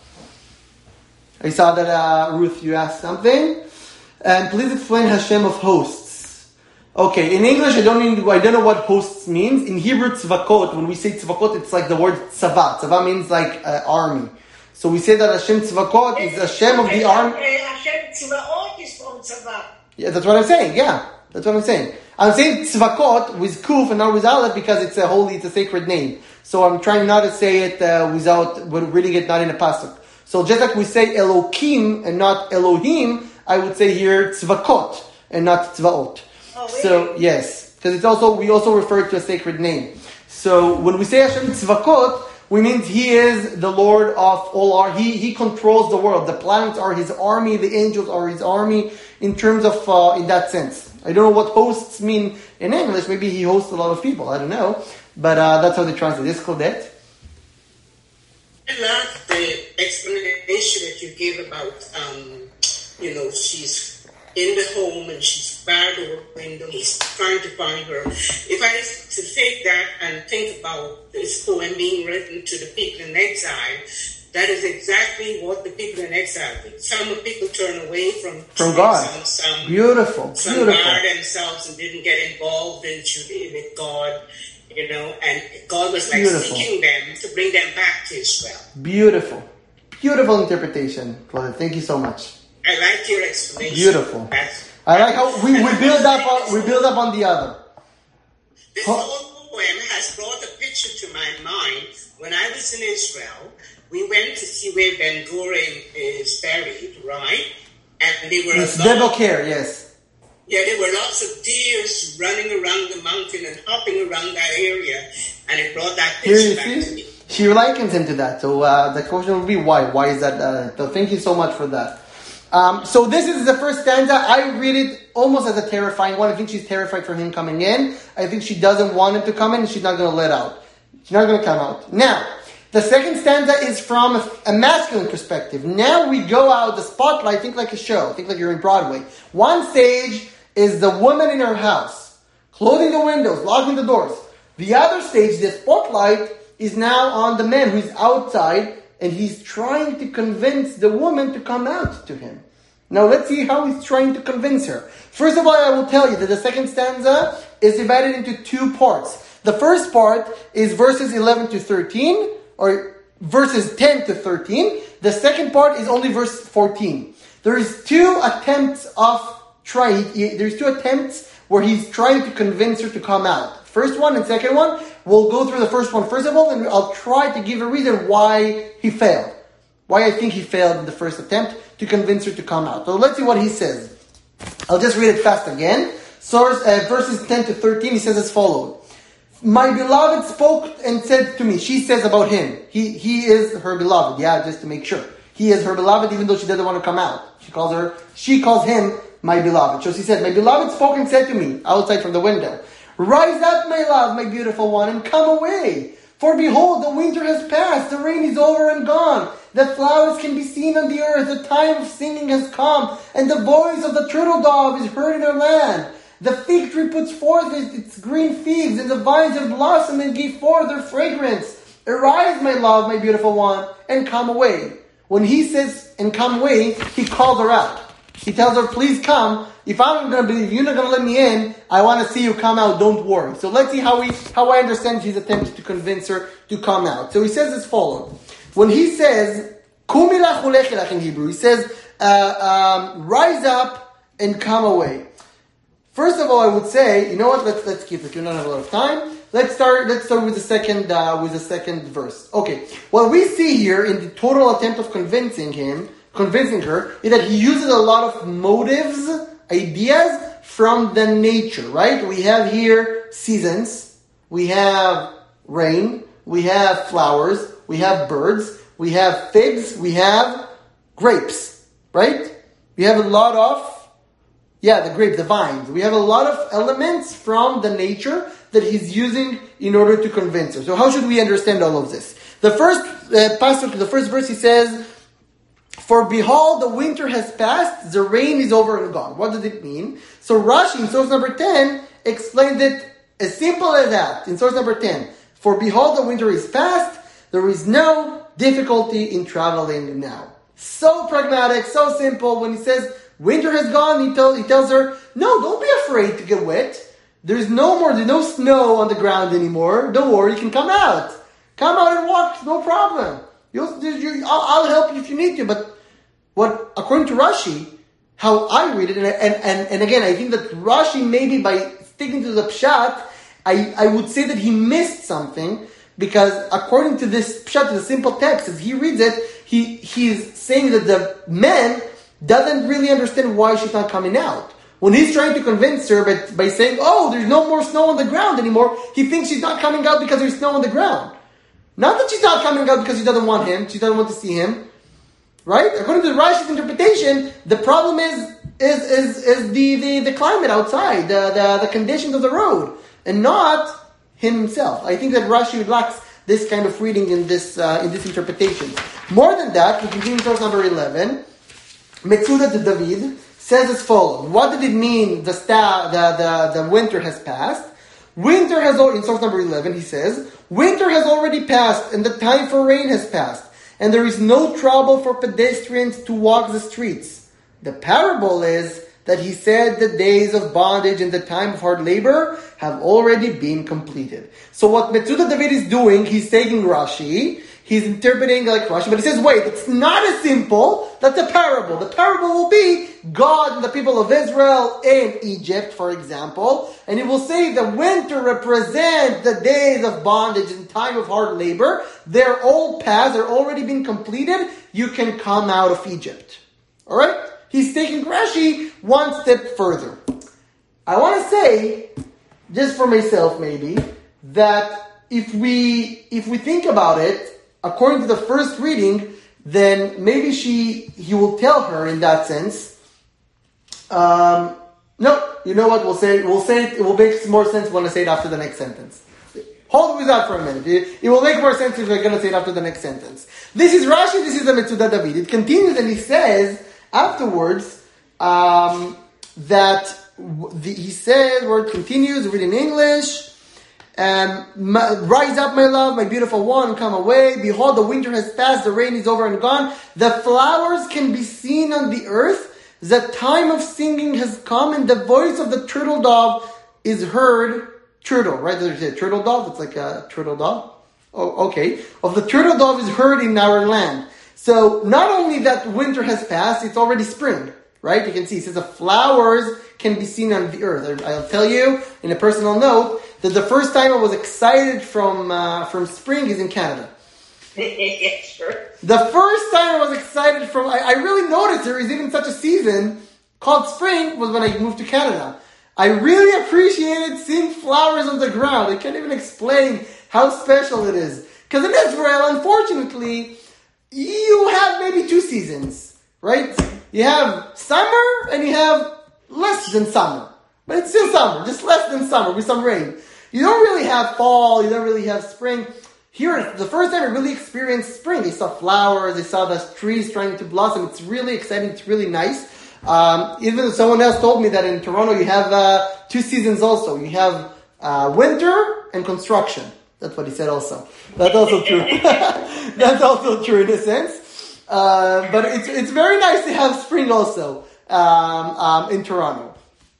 S1: I saw that, uh, Ruth, you asked something. And please explain Hashem of hosts. Okay, in English, I don't need, I don't know what hosts means. In Hebrew, tzvakot, when we say tzvakot, it's like the word tzava. Tzava means like uh, army. So we say that Hashem tzvakot is Hashem of the army.
S2: Hashem tzvaot is from tzava.
S1: Yeah, that's what I'm saying. Yeah, that's what I'm saying. I'm saying tzvakot with kuf and not with aleph because it's a holy, it's a sacred name. So I'm trying not to say it uh, without, but reading it not in a pasuk. So just like we say Elokim and not Elohim, I would say here tzvakot and not tzvaot.
S2: Oh, really?
S1: So yes, because it's also we also refer to a sacred name. So when we say Hashem tzvakot, we mean He is the Lord of all our. He He controls the world. The planets are His army. The angels are His army. In terms of uh, in that sense, I don't know what hosts mean in English. Maybe He hosts a lot of people. I don't know, but uh, that's how they translate. This Claudette.
S2: I love the explanation that you gave about, um, you know, she's in the home and she's barred the window. He's trying to find her. If I to take that and think about this poem being written to the people in exile, that is exactly what the people in exile did. Some people turn away from
S1: from God.
S2: Some, some,
S1: beautiful,
S2: some
S1: beautiful.
S2: barred themselves and didn't get involved in with God. You know, and God was like
S1: beautiful.
S2: seeking them to bring them back to Israel.
S1: Beautiful. Beautiful interpretation, Claudia. Thank you so much.
S2: I like your explanation.
S1: Beautiful.
S2: That's,
S1: I like how we, we build up on we build up on the other.
S2: This
S1: Huh?
S2: whole poem has brought a picture to my mind when I was in Israel, we went to see where Ben Gurion is buried, right? And there were
S1: It's
S2: a lot
S1: Sde
S2: of,
S1: Boker, yes.
S2: yeah, there were lots of deers running around the mountain and hopping around that area, and it brought that
S1: Here
S2: picture
S1: you
S2: back
S1: see,
S2: to me.
S1: she likens him to that. So uh, the question would be why? Why is that? Uh, so thank you so much for that. Um, so this is the first stanza. I read it almost as a terrifying one. I think she's terrified for him coming in. I think she doesn't want him to come in, and she's not going to let out. She's not going to come out. Now, the second stanza is from a, a masculine perspective. Now we go out the spotlight. Think like a show. Think like you're in Broadway. One stage is the woman in her house, closing the windows, locking the doors. The other stage, the spotlight, is now on the man who's outside, and he's trying to convince the woman to come out to him. Now let's see how he's trying to convince her. First of all, I will tell you that the second stanza is divided into two parts. The first part is verses eleven to thirteen, or verses ten to thirteen. The second part is only verse fourteen. There is two attempts of trying, there's two attempts where he's trying to convince her to come out. First one and second one, we'll go through the first one first of all, and I'll try to give a reason why he failed. Why I think he failed in the first attempt to convince her to come out. So let's see what he says. I'll just read it fast again. Source, uh, verses ten to thirteen, he says as follows. My beloved spoke and said to me, she says about him, he he is her beloved, yeah, just to make sure. He is her beloved even though she doesn't want to come out. She calls her, she calls him my beloved. So she said, my beloved spoke and said to me, outside from the window, rise up, my love, my beautiful one, and come away. For behold, the winter has passed, the rain is over and gone. The flowers can be seen on the earth, the time of singing has come, and the voice of the turtle dove is heard in our land. The fig tree puts forth its green figs, and the vines have blossomed and give forth their fragrance. Arise, my love, my beautiful one, and come away. When he says, and come away, he calls her out. He tells her, please come. If I'm going to believe you're not going to let me in, I want to see you come out. Don't worry. So let's see how we, how I understand his attempt to convince her to come out. So he says as follows. When he says, Kumi lach ulech elach in Hebrew, he says, uh, um, rise up and come away. First of all, I would say, you know what? Let's let's keep it. We don't have a lot of time. Let's start. Let's start with the second uh, with the second verse. Okay. What we see here in the total attempt of convincing him, convincing her, is that he uses a lot of motives, ideas from the nature. Right? We have here seasons. We have rain. We have flowers. We have birds. We have figs. We have grapes. Right? We have a lot of. Yeah, the grape, the vines. We have a lot of elements from the nature that he's using in order to convince her. So how should we understand all of this? The first uh, pasuk, the first verse, he says, for behold, the winter has passed, the rain is over and gone. What does it mean? So Rashi, in source number ten, explained it as simple as that. In source number ten, for behold, the winter is past, there is no difficulty in traveling now. So pragmatic, so simple. When he says, winter has gone, he, tell, he tells her, no, don't be afraid to get wet. There's no more, there's no snow on the ground anymore. Don't worry, you can come out. Come out and walk, no problem. You'll, you, I'll, I'll help you if you need to. But what, according to Rashi, how I read it, and, and, and, and again, I think that Rashi, maybe by sticking to the pshat, I, I would say that he missed something, because according to this pshat, to the simple text, as he reads it, he he's saying that the man doesn't really understand why she's not coming out. When he's trying to convince her by, by saying, oh, there's no more snow on the ground anymore, he thinks she's not coming out because there's snow on the ground. Not that she's not coming out because she doesn't want him, she doesn't want to see him. Right? According to Rashi's interpretation, the problem is is is, is the, the, the climate outside, the, the, the conditions of the road, and not himself. I think that Rashi lacks this kind of reading in this uh, in this interpretation. More than that, we continue to verse number eleven. Metzudat David says as follows. What did it mean the, sta- the, the, the winter has passed? Winter has already, in source number eleven, he says, winter has already passed and the time for rain has passed, and there is no trouble for pedestrians to walk the streets. The parable is that he said the days of bondage and the time of hard labor have already been completed. So what Metzudat David is doing, he's taking Rashi, he's interpreting like Rashi, but he says, wait, it's not as simple. That's a parable. The parable will be God and the people of Israel in Egypt, for example, and he will say the winter represents the days of bondage and time of hard labor. They're all past, they're already been completed. You can come out of Egypt. All right? He's taking Rashi one step further. I want to say, just for myself maybe, that if we if we think about it, according to the first reading, then maybe she he will tell her in that sense. Um, no, you know what? We'll say we'll say it. It will make more sense when I say it after the next sentence. Hold with that for a minute. It, it will make more sense if we're going to say it after the next sentence. This is Rashi. This is the Metzudat David. It continues and he says afterwards um, that the, he says, word continues. Read in English. Um, my, rise up, my love, my beautiful one, come away. Behold, the winter has passed, the rain is over and gone. The flowers can be seen on the earth. The time of singing has come, and the voice of the turtle dove is heard. Turtle, right? There's a turtle dove. It's like a turtle dove. Oh, okay. Of the turtle dove is heard in our land. So not only that winter has passed, it's already spring, right? You can see it says the flowers can be seen on the earth. I'll tell you in a personal note that the first time I was excited from uh, from spring is in Canada.
S2: Yeah, sure.
S1: The first time I was excited from, I, I really noticed there is even such a season called spring was when I moved to Canada. I really appreciated seeing flowers on the ground. I can't even explain how special it is. Because in Israel, unfortunately, you have maybe two seasons, right? You have summer and you have less than summer. But it's still summer, just less than summer with some rain. You don't really have fall, you don't really have spring. Here, the first time I really experienced spring, I saw flowers, I saw the trees trying to blossom. It's really exciting, it's really nice. Um, even someone else told me that in Toronto you have uh, two seasons also. You have uh, winter and construction. That's what he said also. That's also true. That's also true in a sense. Uh, but it's it's very nice to have spring also um, um, in Toronto.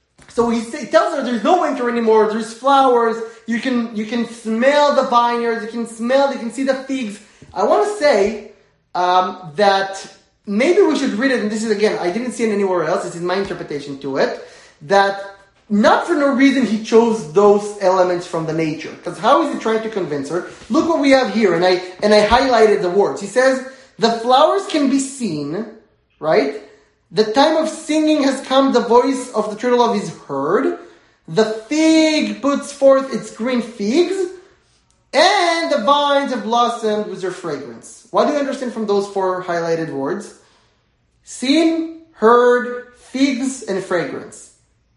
S1: So he, he tells her there's no winter anymore. There's flowers. You can you can smell the vineyards. You can smell. You can see the figs. I want to say um, that maybe we should read it. And this is again, I didn't see it anywhere else. This is my interpretation to it. That not for no reason he chose those elements from the nature. Because how is he trying to convince her? Look what we have here, and I and I highlighted the words. He says the flowers can be seen, right? The time of singing has come, the voice of the turtle dove is heard. The fig puts forth its green figs, and the vines have blossomed with their fragrance. What do you understand from those four highlighted words? Seen, heard, figs, and fragrance.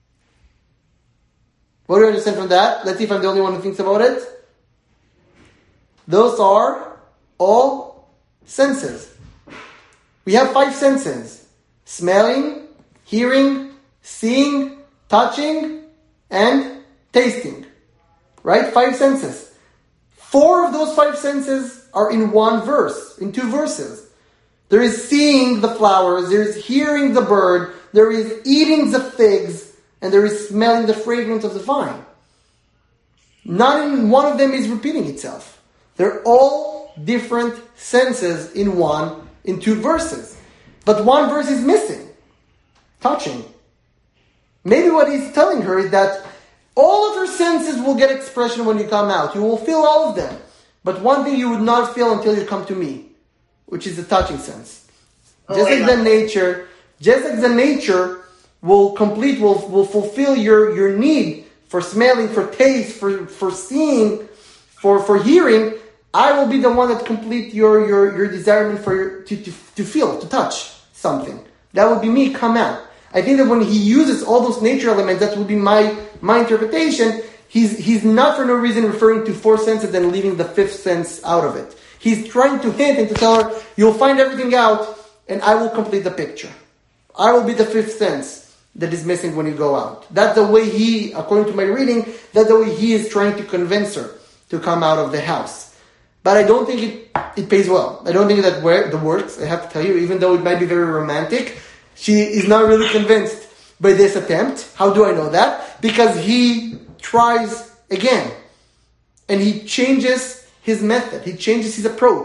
S1: What do you understand from that? Let's see if I'm the only one who thinks about it. Those are all senses. We have five senses. Smelling, hearing, seeing, touching, and tasting. Right? Five senses. Four of those five senses are in one verse, in two verses. There is seeing the flowers, there is hearing the bird, there is eating the figs, and there is smelling the fragrance of the vine. Not in one of them is repeating itself. They're all different senses in one, in two verses. But one verse is missing. Touching. Maybe what he's telling her is that all of her senses will get expression when you come out. You will feel all of them. But one thing you would not feel until you come to me, which is the touching sense.
S2: Oh,
S1: just like the nature, just like the nature will complete, will, will fulfill your, your need for smelling, for taste, for, for seeing, for, for hearing. I will be the one that complete your, your, your desirement for your, to, to, to feel, to touch something. That would be me come out. I think that when he uses all those nature elements, that would be my, my interpretation. He's, he's not for no reason referring to four senses and leaving the fifth sense out of it. He's trying to hint and to tell her, you'll find everything out and I will complete the picture. I will be the fifth sense that is missing when you go out. That's the way he, according to my reading, that's the way he is trying to convince her to come out of the house. But I don't think it, it pays well. I don't think that where the works, I have to tell you, even though it might be very romantic, she is not really convinced by this attempt. How do I know that? Because he tries again. And he changes his method. He changes his approach.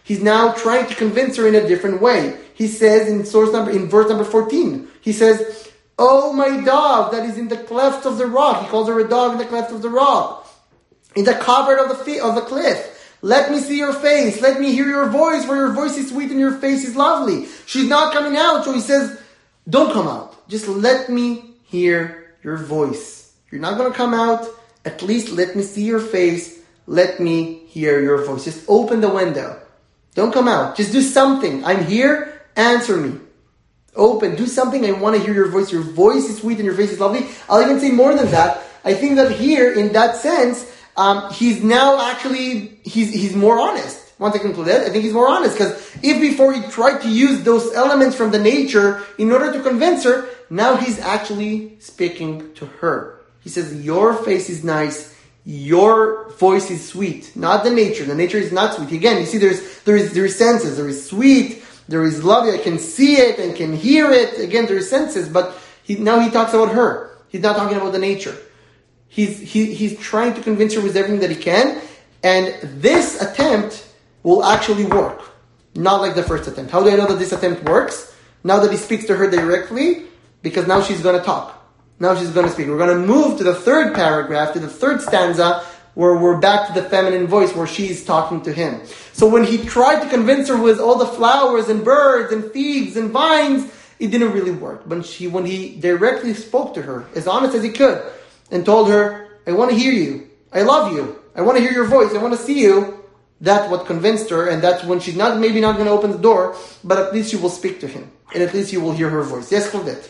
S1: He's now trying to convince her in a different way. He says in source number in verse number fourteen, he says, "Oh, my dove that is in the cleft of the rock." He calls her a dove in the cleft of the rock, in the covert of the fi- of the cliff. "Let me see your face. Let me hear your voice, for your voice is sweet and your face is lovely." She's not coming out, so he says, "Don't come out. Just let me hear your voice. You're not going to come out. At least let me see your face. Let me hear your voice. Just open the window. Don't come out. Just do something. I'm here. Answer me. Open. Do something. I want to hear your voice. Your voice is sweet and your face is lovely." I'll even say more than that. I think that here, in that sense, um, he's now actually, he's he's more honest. Once I conclude that, I think he's more honest. Because if before he tried to use those elements from the nature in order to convince her, now he's actually speaking to her. He says, "Your face is nice. Your voice is sweet." Not the nature. The nature is not sweet. Again, you see, there's there is there is senses. There is sweet. There is lovely. I can see it and can hear it. Again, there is senses. But he, now he talks about her. He's not talking about the nature. He's he, he's trying to convince her with everything that he can. And this attempt will actually work. Not like the first attempt. How do I know that this attempt works? Now that he speaks to her directly, because now she's going to talk. Now she's going to speak. We're going to move to the third paragraph, to the third stanza, where we're back to the feminine voice, where she's talking to him. So when he tried to convince her with all the flowers and birds and figs and vines, it didn't really work. But she, when he directly spoke to her, as honest as he could, and told her, "I want to hear you. I love you. I want to hear your voice. I want to see you," that's what convinced her, and that's when she's not maybe not going to open the door, but at least she will speak to him, and at least you will hear her voice. Yes, Claudette.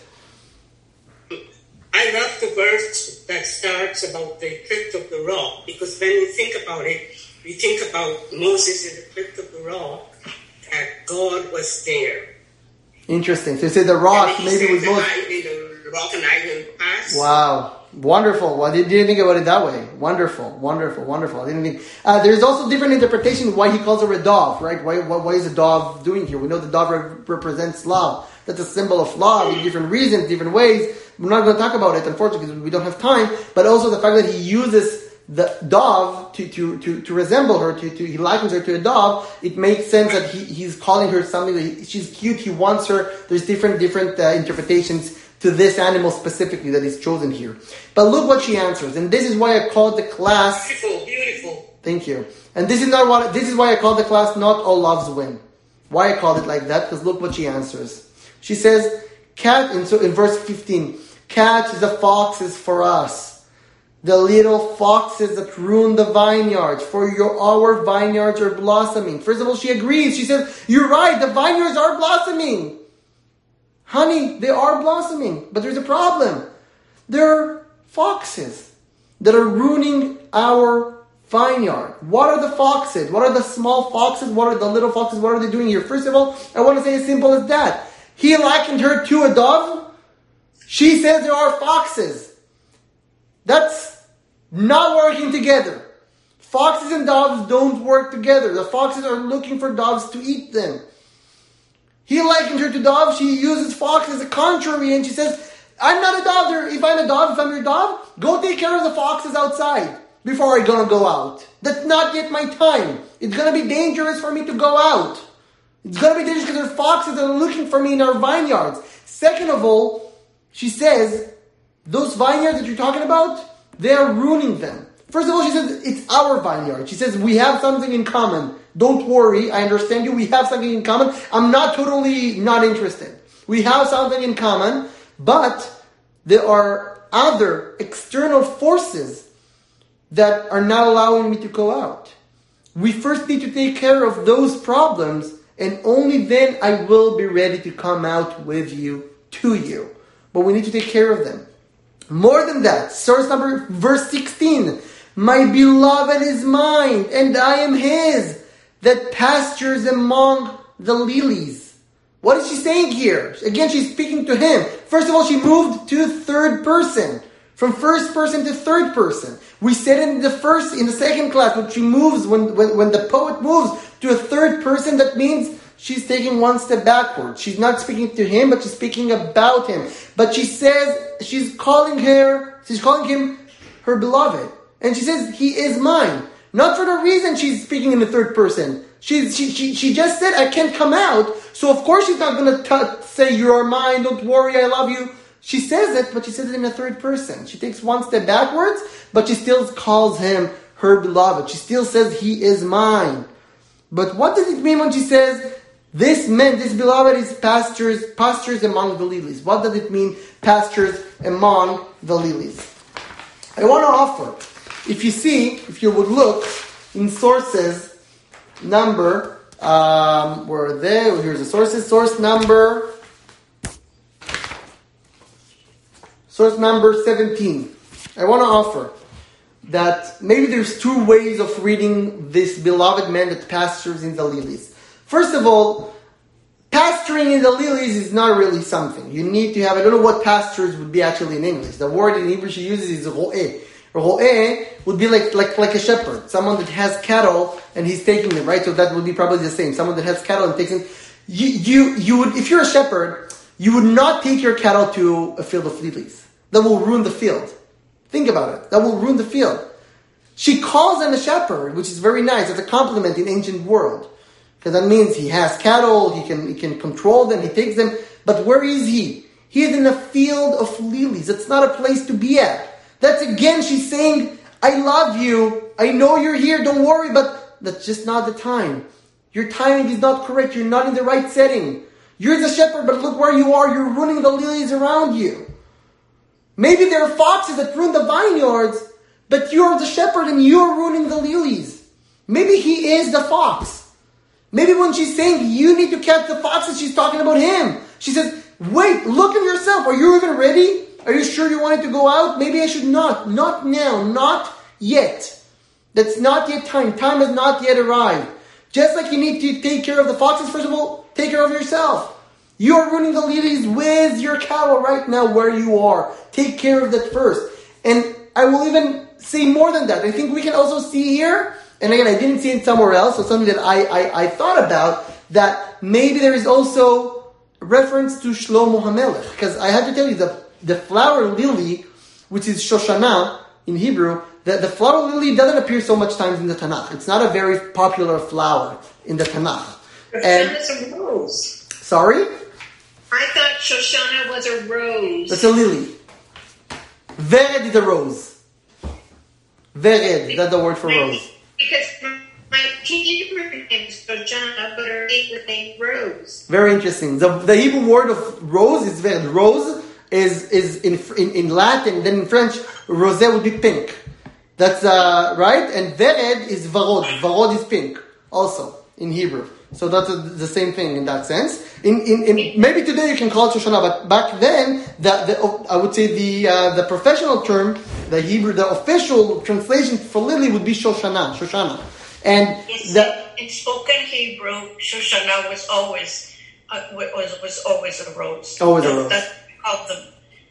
S2: I love the verse that starts about the cleft of the rock, because when you think about it, you think about Moses in the cleft of the rock, that God was there.
S1: Interesting. So you say the rock,
S2: and
S1: maybe it was
S2: the,
S1: Moses.
S2: the rock and island pass.
S1: Wow. Wonderful. Well, I didn't think about it that way. Wonderful, wonderful, wonderful. I didn't think. Uh, there's also different interpretation why he calls her a dove, right? Why, why, why is a dove doing here? We know the dove re- represents love. That's a symbol of love in different reasons, different ways. We're not going to talk about it, unfortunately, because we don't have time. But also the fact that he uses the dove to, to, to, to resemble her, to, to he likens her to a dove. It makes sense that he, he's calling her something that he, she's cute. He wants her. There's different different uh, interpretations to this animal specifically that is chosen here. But look what she answers, and this is why I called the class.
S2: Beautiful, beautiful.
S1: Thank you. And this is not what. This is why I called the class "Not All Loves Win." Why I called it like that? Because look what she answers. She says, "Cat," and so in verse fifteen, "Cat, the foxes for us, the little foxes that ruin the vineyards. For your our vineyards are blossoming." First of all, she agrees. She says, "You're right. The vineyards are blossoming." Honey, they are blossoming, but there's a problem. There are foxes that are ruining our vineyard. What are the foxes? What are the small foxes? What are the little foxes? What are they doing here? First of all, I want to say as simple as that. He likened her to a dove. She says there are foxes. That's not working together. Foxes and doves don't work together. The foxes are looking for doves to eat them. He likened her to doves. She uses fox as a contrary, and she says, "I'm not a dove. If I'm a dove, if I'm your dove, go take care of the foxes outside before I'm going to go out. That's not yet my time. It's going to be dangerous for me to go out. It's going to be dangerous because there are foxes that are looking for me in our vineyards." Second of all, she says, those vineyards that you're talking about, they are ruining them. First of all, she says, it's our vineyard. She says, we have something in common. Don't worry, I understand you. We have something in common. I'm not totally not interested. We have something in common, but there are other external forces that are not allowing me to go out. We first need to take care of those problems, and only then I will be ready to come out with you, to you. But we need to take care of them. More than that, source number, verse sixteen. "My beloved is mine, and I am his, that pastures among the lilies." What is she saying here? Again, she's speaking to him. First of all, she moved to third person. From first person to third person. We said in the first, in the second class, when she moves, when, when, when the poet moves to a third person, that means she's taking one step backward. She's not speaking to him, but she's speaking about him. But she says, she's calling her, she's calling him her beloved. And she says, he is mine. Not for the reason she's speaking in the third person. She, she, she, she just said, I can't come out. So of course she's not going to say, you are mine, don't worry, I love you. She says it, but she says it in a third person. She takes one step backwards, but she still calls him her beloved. She still says, he is mine. But what does it mean when she says, this man, this beloved is pastures, pastures among the lilies? What does it mean, pastures among the lilies? I want to offer, if you see, if you would look in sources number, um, where are they? Here's the sources. Source number, source number seventeen. I want to offer that maybe there's two ways of reading this beloved man that pastures in the lilies. First of all, pasturing in the lilies is not really something. You need to have, I don't know what pastures would be actually in English. The word in Hebrew she uses is ro'eh. Ro'eh would be like, like, like a shepherd. Someone that has cattle and he's taking them, right? So that would be probably the same. Someone that has cattle and takes them. You, you, you would, if you're a shepherd, you would not take your cattle to a field of lilies. That will ruin the field. Think about it. That will ruin the field. She calls him a shepherd, which is very nice. It's a compliment in ancient world. Because that means he has cattle, he can he can control them, he takes them. But where is he? He is in a field of lilies. It's not a place to be at. That's again, she's saying, I love you. I know you're here. Don't worry, but that's just not the time. Your timing is not correct. You're not in the right setting. You're the shepherd, but look where you are. You're ruining the lilies around you. Maybe there are foxes that ruin the vineyards, but you're the shepherd and you're ruining the lilies. Maybe he is the fox. Maybe when she's saying you need to catch the foxes, she's talking about him. She says, wait, look at yourself. Are you even ready? Are you sure you wanted to go out? Maybe I should not. Not now. Not yet. That's not yet time. Time has not yet arrived. Just like you need to take care of the foxes, first of all, take care of yourself. You are ruining the lilies with your cattle right now where you are. Take care of that first. And I will even say more than that. I think we can also see here, and again, I didn't see it somewhere else, so something that I, I, I thought about, that maybe there is also a reference to Shlomo HaMelech. Because I have to tell you, the, the flower lily, which is Shoshana in Hebrew, the, the flower lily doesn't appear so much times in the Tanakh. It's not a very popular flower in the Tanakh.
S2: And it's a rose.
S1: Sorry?
S2: I thought Shoshana was a rose.
S1: That's a lily. Vered is a rose. Vered, that's the word for rose.
S2: Because my Hebrew name is Shoshana, but her name was named Rose.
S1: Very interesting. The, the Hebrew word of rose is vered. Rose is, is in, in in Latin, then in French, rosé would be pink. That's uh, right? And vered is varod. Varod is pink also in Hebrew. So that's a, the same thing in that sense. In, in, in maybe today you can call it Shoshana, but back then, the, the I would say the uh, the professional term, the Hebrew, the official translation for lily would be Shoshana, Shoshana. And
S2: yes,
S1: the,
S2: in spoken Hebrew, Shoshana was always uh, was was always a rose.
S1: Always a
S2: that,
S1: rose.
S2: That's called the.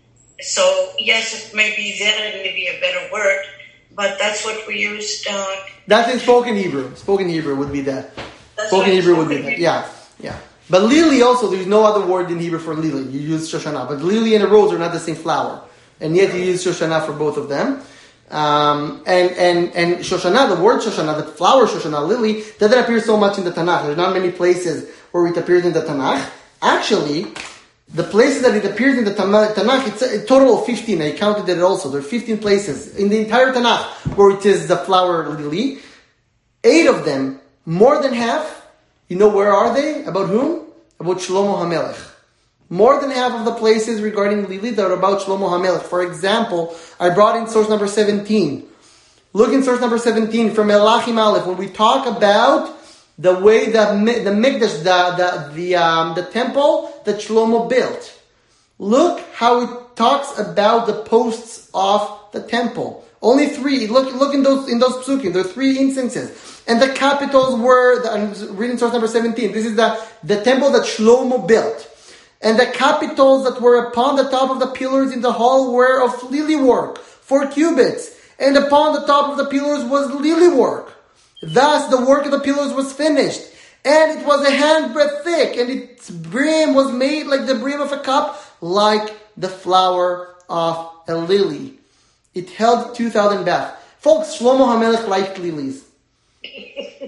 S2: So yes, maybe then may be a better word, but that's what we used. Uh,
S1: that's in spoken Hebrew. Spoken Hebrew would be that.
S2: That's
S1: Spoken
S2: right,
S1: Hebrew
S2: spoken
S1: would be that.
S2: Hebrew.
S1: Yeah, yeah. But lily also, there's no other word in Hebrew for lily. You use Shoshana. But lily and a rose are not the same flower. And yet you use Shoshana for both of them. Um, and, and, and Shoshana, the word Shoshana, the flower Shoshana, lily, doesn't appear so much in the Tanakh. There's not many places where it appears in the Tanakh. Actually, the places that it appears in the Tanakh, it's a total of fifteen. I counted it also. There are fifteen places in the entire Tanakh where it is the flower lily. Eight of them, more than half, you know where are they? About whom? About Shlomo HaMelech. More than half of the places regarding lili that are about Shlomo HaMelech. For example, I brought in source number seventeen. Look in source number seventeen from Melachim Aleph, when we talk about the way the the Mikdash, the the the, um, the temple that Shlomo built. Look how it talks about the posts of the temple. Only three. Look, look in those in those psukim. There are three instances, and the capitals were. The, I'm reading source number seventeen. This is the the temple that Shlomo built, and the capitals that were upon the top of the pillars in the hall were of lily work, four cubits, and upon the top of the pillars was lily work. Thus, the work of the pillars was finished, and it was a handbreadth thick, and its brim was made like the brim of a cup, like the flower of a lily. It held two thousand bath. Folks, Shlomo HaMelech liked lilies.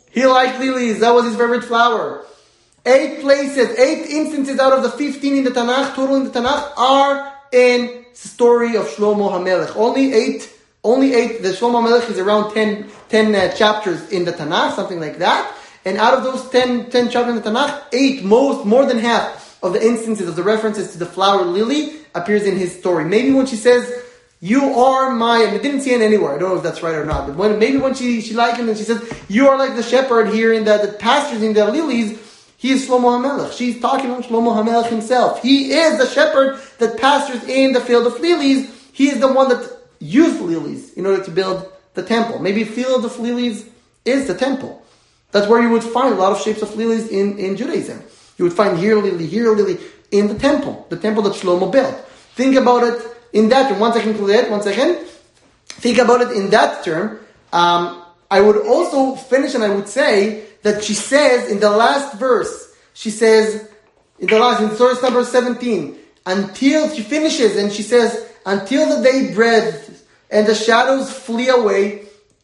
S1: He liked lilies. That was his favorite flower. Eight places, eight instances out of the fifteen in the Tanakh, total in the Tanakh, are in the story of Shlomo HaMelech. Only eight, only eight. The Shlomo HaMelech is around ten, ten uh, chapters in the Tanakh, something like that. And out of those ten, ten chapters in the Tanakh, eight, most, more than half of the instances of the references to the flower lily appears in his story. Maybe when she says, "You are my," and it didn't see it anywhere. I don't know if that's right or not. But when maybe when she she liked him and she says, "You are like the shepherd here in the, the pastures in the lilies," he is Shlomo HaMelech. She's talking about Shlomo HaMelech himself. He is the shepherd that pastures in the field of lilies. He is the one that used lilies in order to build the temple. Maybe field of lilies is the temple. That's where you would find a lot of shapes of lilies in, in Judaism. You would find here lily, here lily in the temple, the temple that Shlomo built. Think about it in that term. One second, Claudette, one second. Think about it in that term. Um, I would also finish and I would say that she says in the last verse, she says, in the last, in source number seventeen, until she finishes and she says, until the day breathes and the shadows flee away,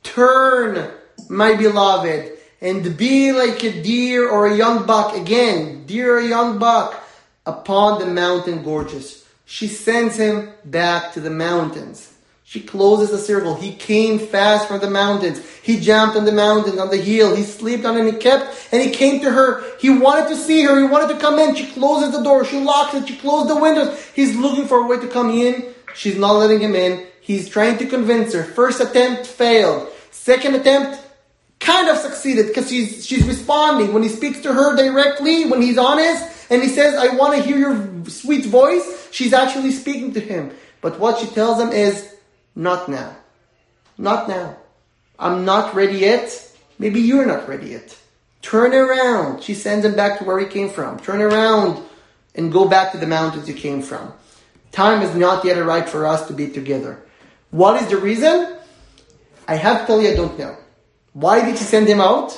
S1: turn, my beloved, and be like a deer or a young buck, again, deer or a young buck, upon the mountain gorges. She sends him back to the mountains. She closes the circle. He came fast from the mountains. He jumped on the mountains, on the hill. He slept on it and he kept, and he came to her. He wanted to see her. He wanted to come in. She closes the door. She locks it. She closed the windows. He's looking for a way to come in. She's not letting him in. He's trying to convince her. First attempt failed. Second attempt kind of succeeded because she's, she's responding. When he speaks to her directly, when he's honest, and he says, "I want to hear your sweet voice," she's actually speaking to him. But what she tells him is, "Not now. Not now. I'm not ready yet. Maybe you're not ready yet. Turn around." She sends him back to where he came from. Turn around and go back to the mountains you came from. Time is not yet arrived for us to be together. What is the reason? I have to tell you, I don't know. Why did she send him out?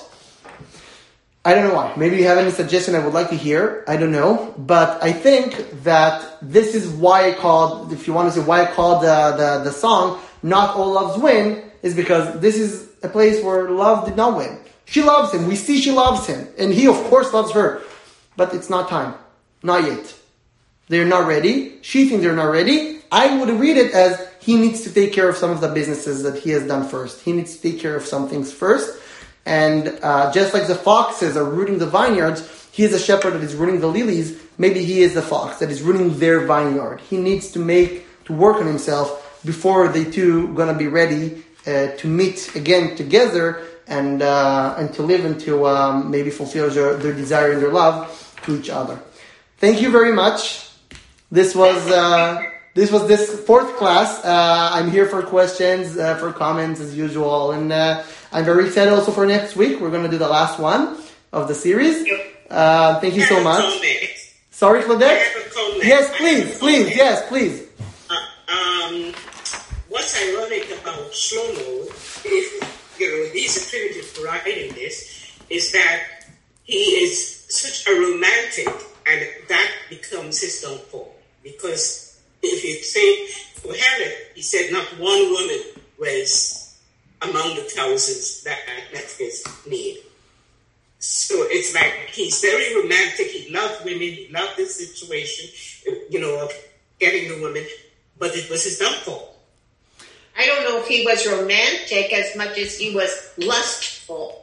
S1: I don't know why. Maybe you have any suggestion I would like to hear. I don't know. But I think that this is why I called, if you want to say why I called the, the, the song, "Not All Loves Win," is because this is a place where love did not win. She loves him. We see she loves him. And he, of course, loves her. But it's not time. Not yet. They're not ready. She thinks they're not ready. I would read it as he needs to take care of some of the businesses that he has done first. He needs to take care of some things first. And uh, just like the foxes are rooting the vineyards, he is a shepherd that is rooting the lilies. Maybe he is the fox that is rooting their vineyard. He needs to make, to work on himself before they two going to be ready uh, to meet again together and uh, and to live and to um, maybe fulfill their, their desire and their love to each other. Thank you very much. This was uh, this was this fourth class. Uh, I'm here for questions, uh, for comments as usual, and uh, I'm very excited also for next week. We're going to do the last one of the series. Uh, thank you so much. Sorry, Claudette? Yes, please, please, yes, please.
S2: Uh, um, what's ironic about Shlomo, if you know he's a primitive writing this, is that he is such a romantic, and that becomes his downfall. Because if you think for Herod, he said not one woman was among the thousands that met his need. So it's like he's very romantic. He loved women. He loved this situation, you know, of getting the woman. But it was his downfall.
S3: I don't know if he was romantic as much as he was lustful.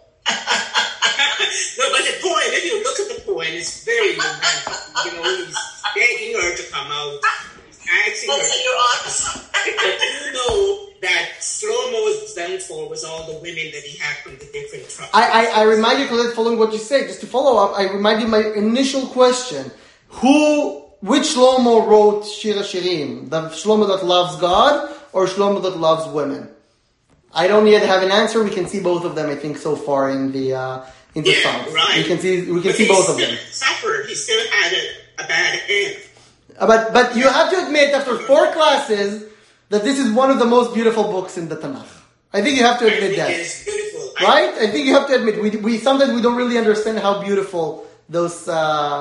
S2: No, but the poem, if you look at the poem, it's very romantic. You know, he's begging her to come out. He's asking her.
S3: So you're honest.
S2: But you know that Shlomo's downfall was all the women that he had from the different tribes.
S1: I, I, I remind you, Colette, following what you say, just to follow up, I remind you my initial question. Who, which Shlomo wrote Shir HaShirim? The Shlomo that loves God or Shlomo that loves women? I don't yet have an answer. We can see both of them, I think, so far in the uh, in the
S2: yeah,
S1: songs.
S2: Right.
S1: We can see we can
S2: but
S1: see both of them.
S2: He still suffered. He still had a, a bad end.
S1: Uh, but but you have to admit, after four classes, that this is one of the most beautiful books in the Tanakh. I think you have to admit
S2: I think
S1: that.
S2: It is beautiful.
S1: Right? I think you have to admit we we sometimes we don't really understand how beautiful those uh,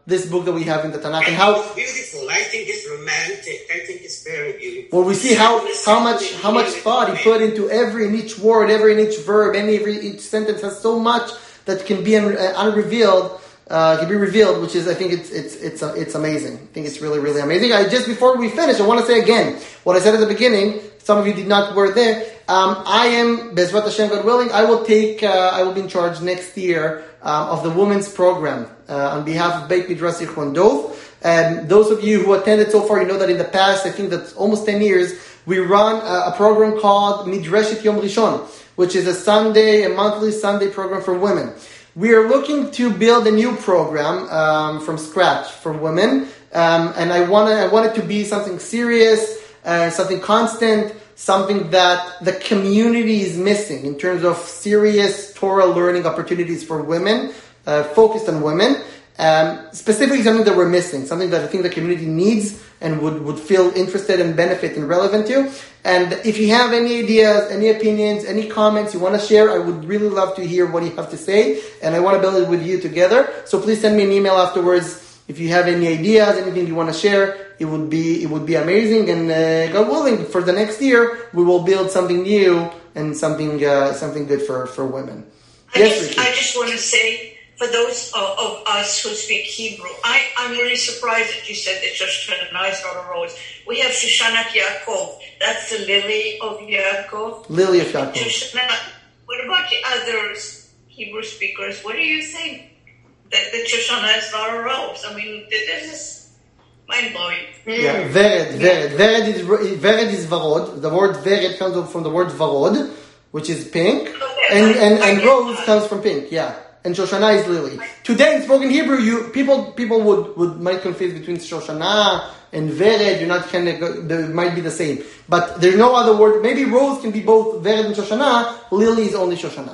S1: this book that we have in the Tanakh, and
S2: I
S1: how
S2: think it's beautiful. I think it's romantic. I think it's very beautiful.
S1: well we see how how much how much thought he put into every and each word, every and each verb, and every each sentence has so much that can be un, uh, unrevealed, uh, can be revealed, which is I think it's it's it's uh, it's amazing. I think it's really really amazing. I just before we finish, I want to say again what I said at the beginning. Some of you did not were there. Um, I am Bezrat Hashem, God willing. I will take. Uh, I will be in charge next year um, of the women's program uh, on behalf of Beit Midrash Zichron Dov. And those of you who attended so far, you know that in the past, I think that's almost ten years, we run a, a program called Midrashet Yom Rishon, which is a Sunday, a monthly Sunday program for women. We are looking to build a new program um, from scratch for women, um, and I want I want it to be something serious. Uh, something constant, something that the community is missing in terms of serious Torah learning opportunities for women, uh, focused on women. Um, specifically something that we're missing, something that I think the community needs and would, would feel interested and benefit and relevant to. And if you have any ideas, any opinions, any comments you want to share, I would really love to hear what you have to say. And I want to build it with you together. So please send me an email afterwards. If you have any ideas, anything you want to share, it would be it would be amazing. And uh, God willing, for the next year, we will build something new and something uh, something good for, for women.
S4: I
S1: Yes,
S4: just,
S1: Ricky.
S4: I just want to say, for those of, of us who speak Hebrew, I, I'm really surprised that you said that Shoshana is not a rose. We have Shoshanat Yaakov. That's the lily of Yaakov.
S1: Lily of Yaakov.
S4: Shoshana, what about the others, Hebrew speakers? What do you think? That, that Shoshana is not a rose. I mean, this is mind-blowing.
S1: Yeah, Vered, Vered. Vered is, Vered is Varod. The word Vered comes from the word Varod, which is pink.
S4: Okay,
S1: And,
S4: I-
S1: and,
S4: I
S1: and
S4: get
S1: rose
S4: that.
S1: comes from pink, yeah. And Shoshana is lily. Today in spoken Hebrew, you people people would, would might confuse between Shoshana and Vered. You're not kind of they might be the same, but there's no other word. Maybe rose can be both Vered and Shoshana. Lily is only Shoshana.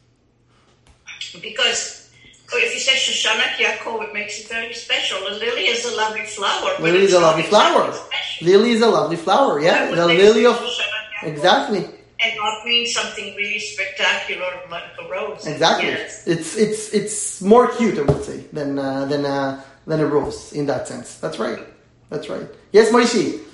S4: Because oh, if you say Shoshana Yaakov, it makes it very special. A lily is a lovely flower. but
S1: Lily is
S4: it's
S1: a
S4: not
S1: lovely flower.
S4: exactly special.
S1: Lily is a lovely flower.
S4: Why
S1: Yeah,
S4: would
S1: the
S4: they
S1: lily
S4: say
S1: of
S4: Shoshana Yaakov
S1: exactly.
S4: and not mean something really spectacular like a rose?
S1: Exactly.
S3: Yes.
S1: It's it's it's more cute, I would say, than uh, than uh, than a rose in that sense. That's right. That's right. Yes, Moishi.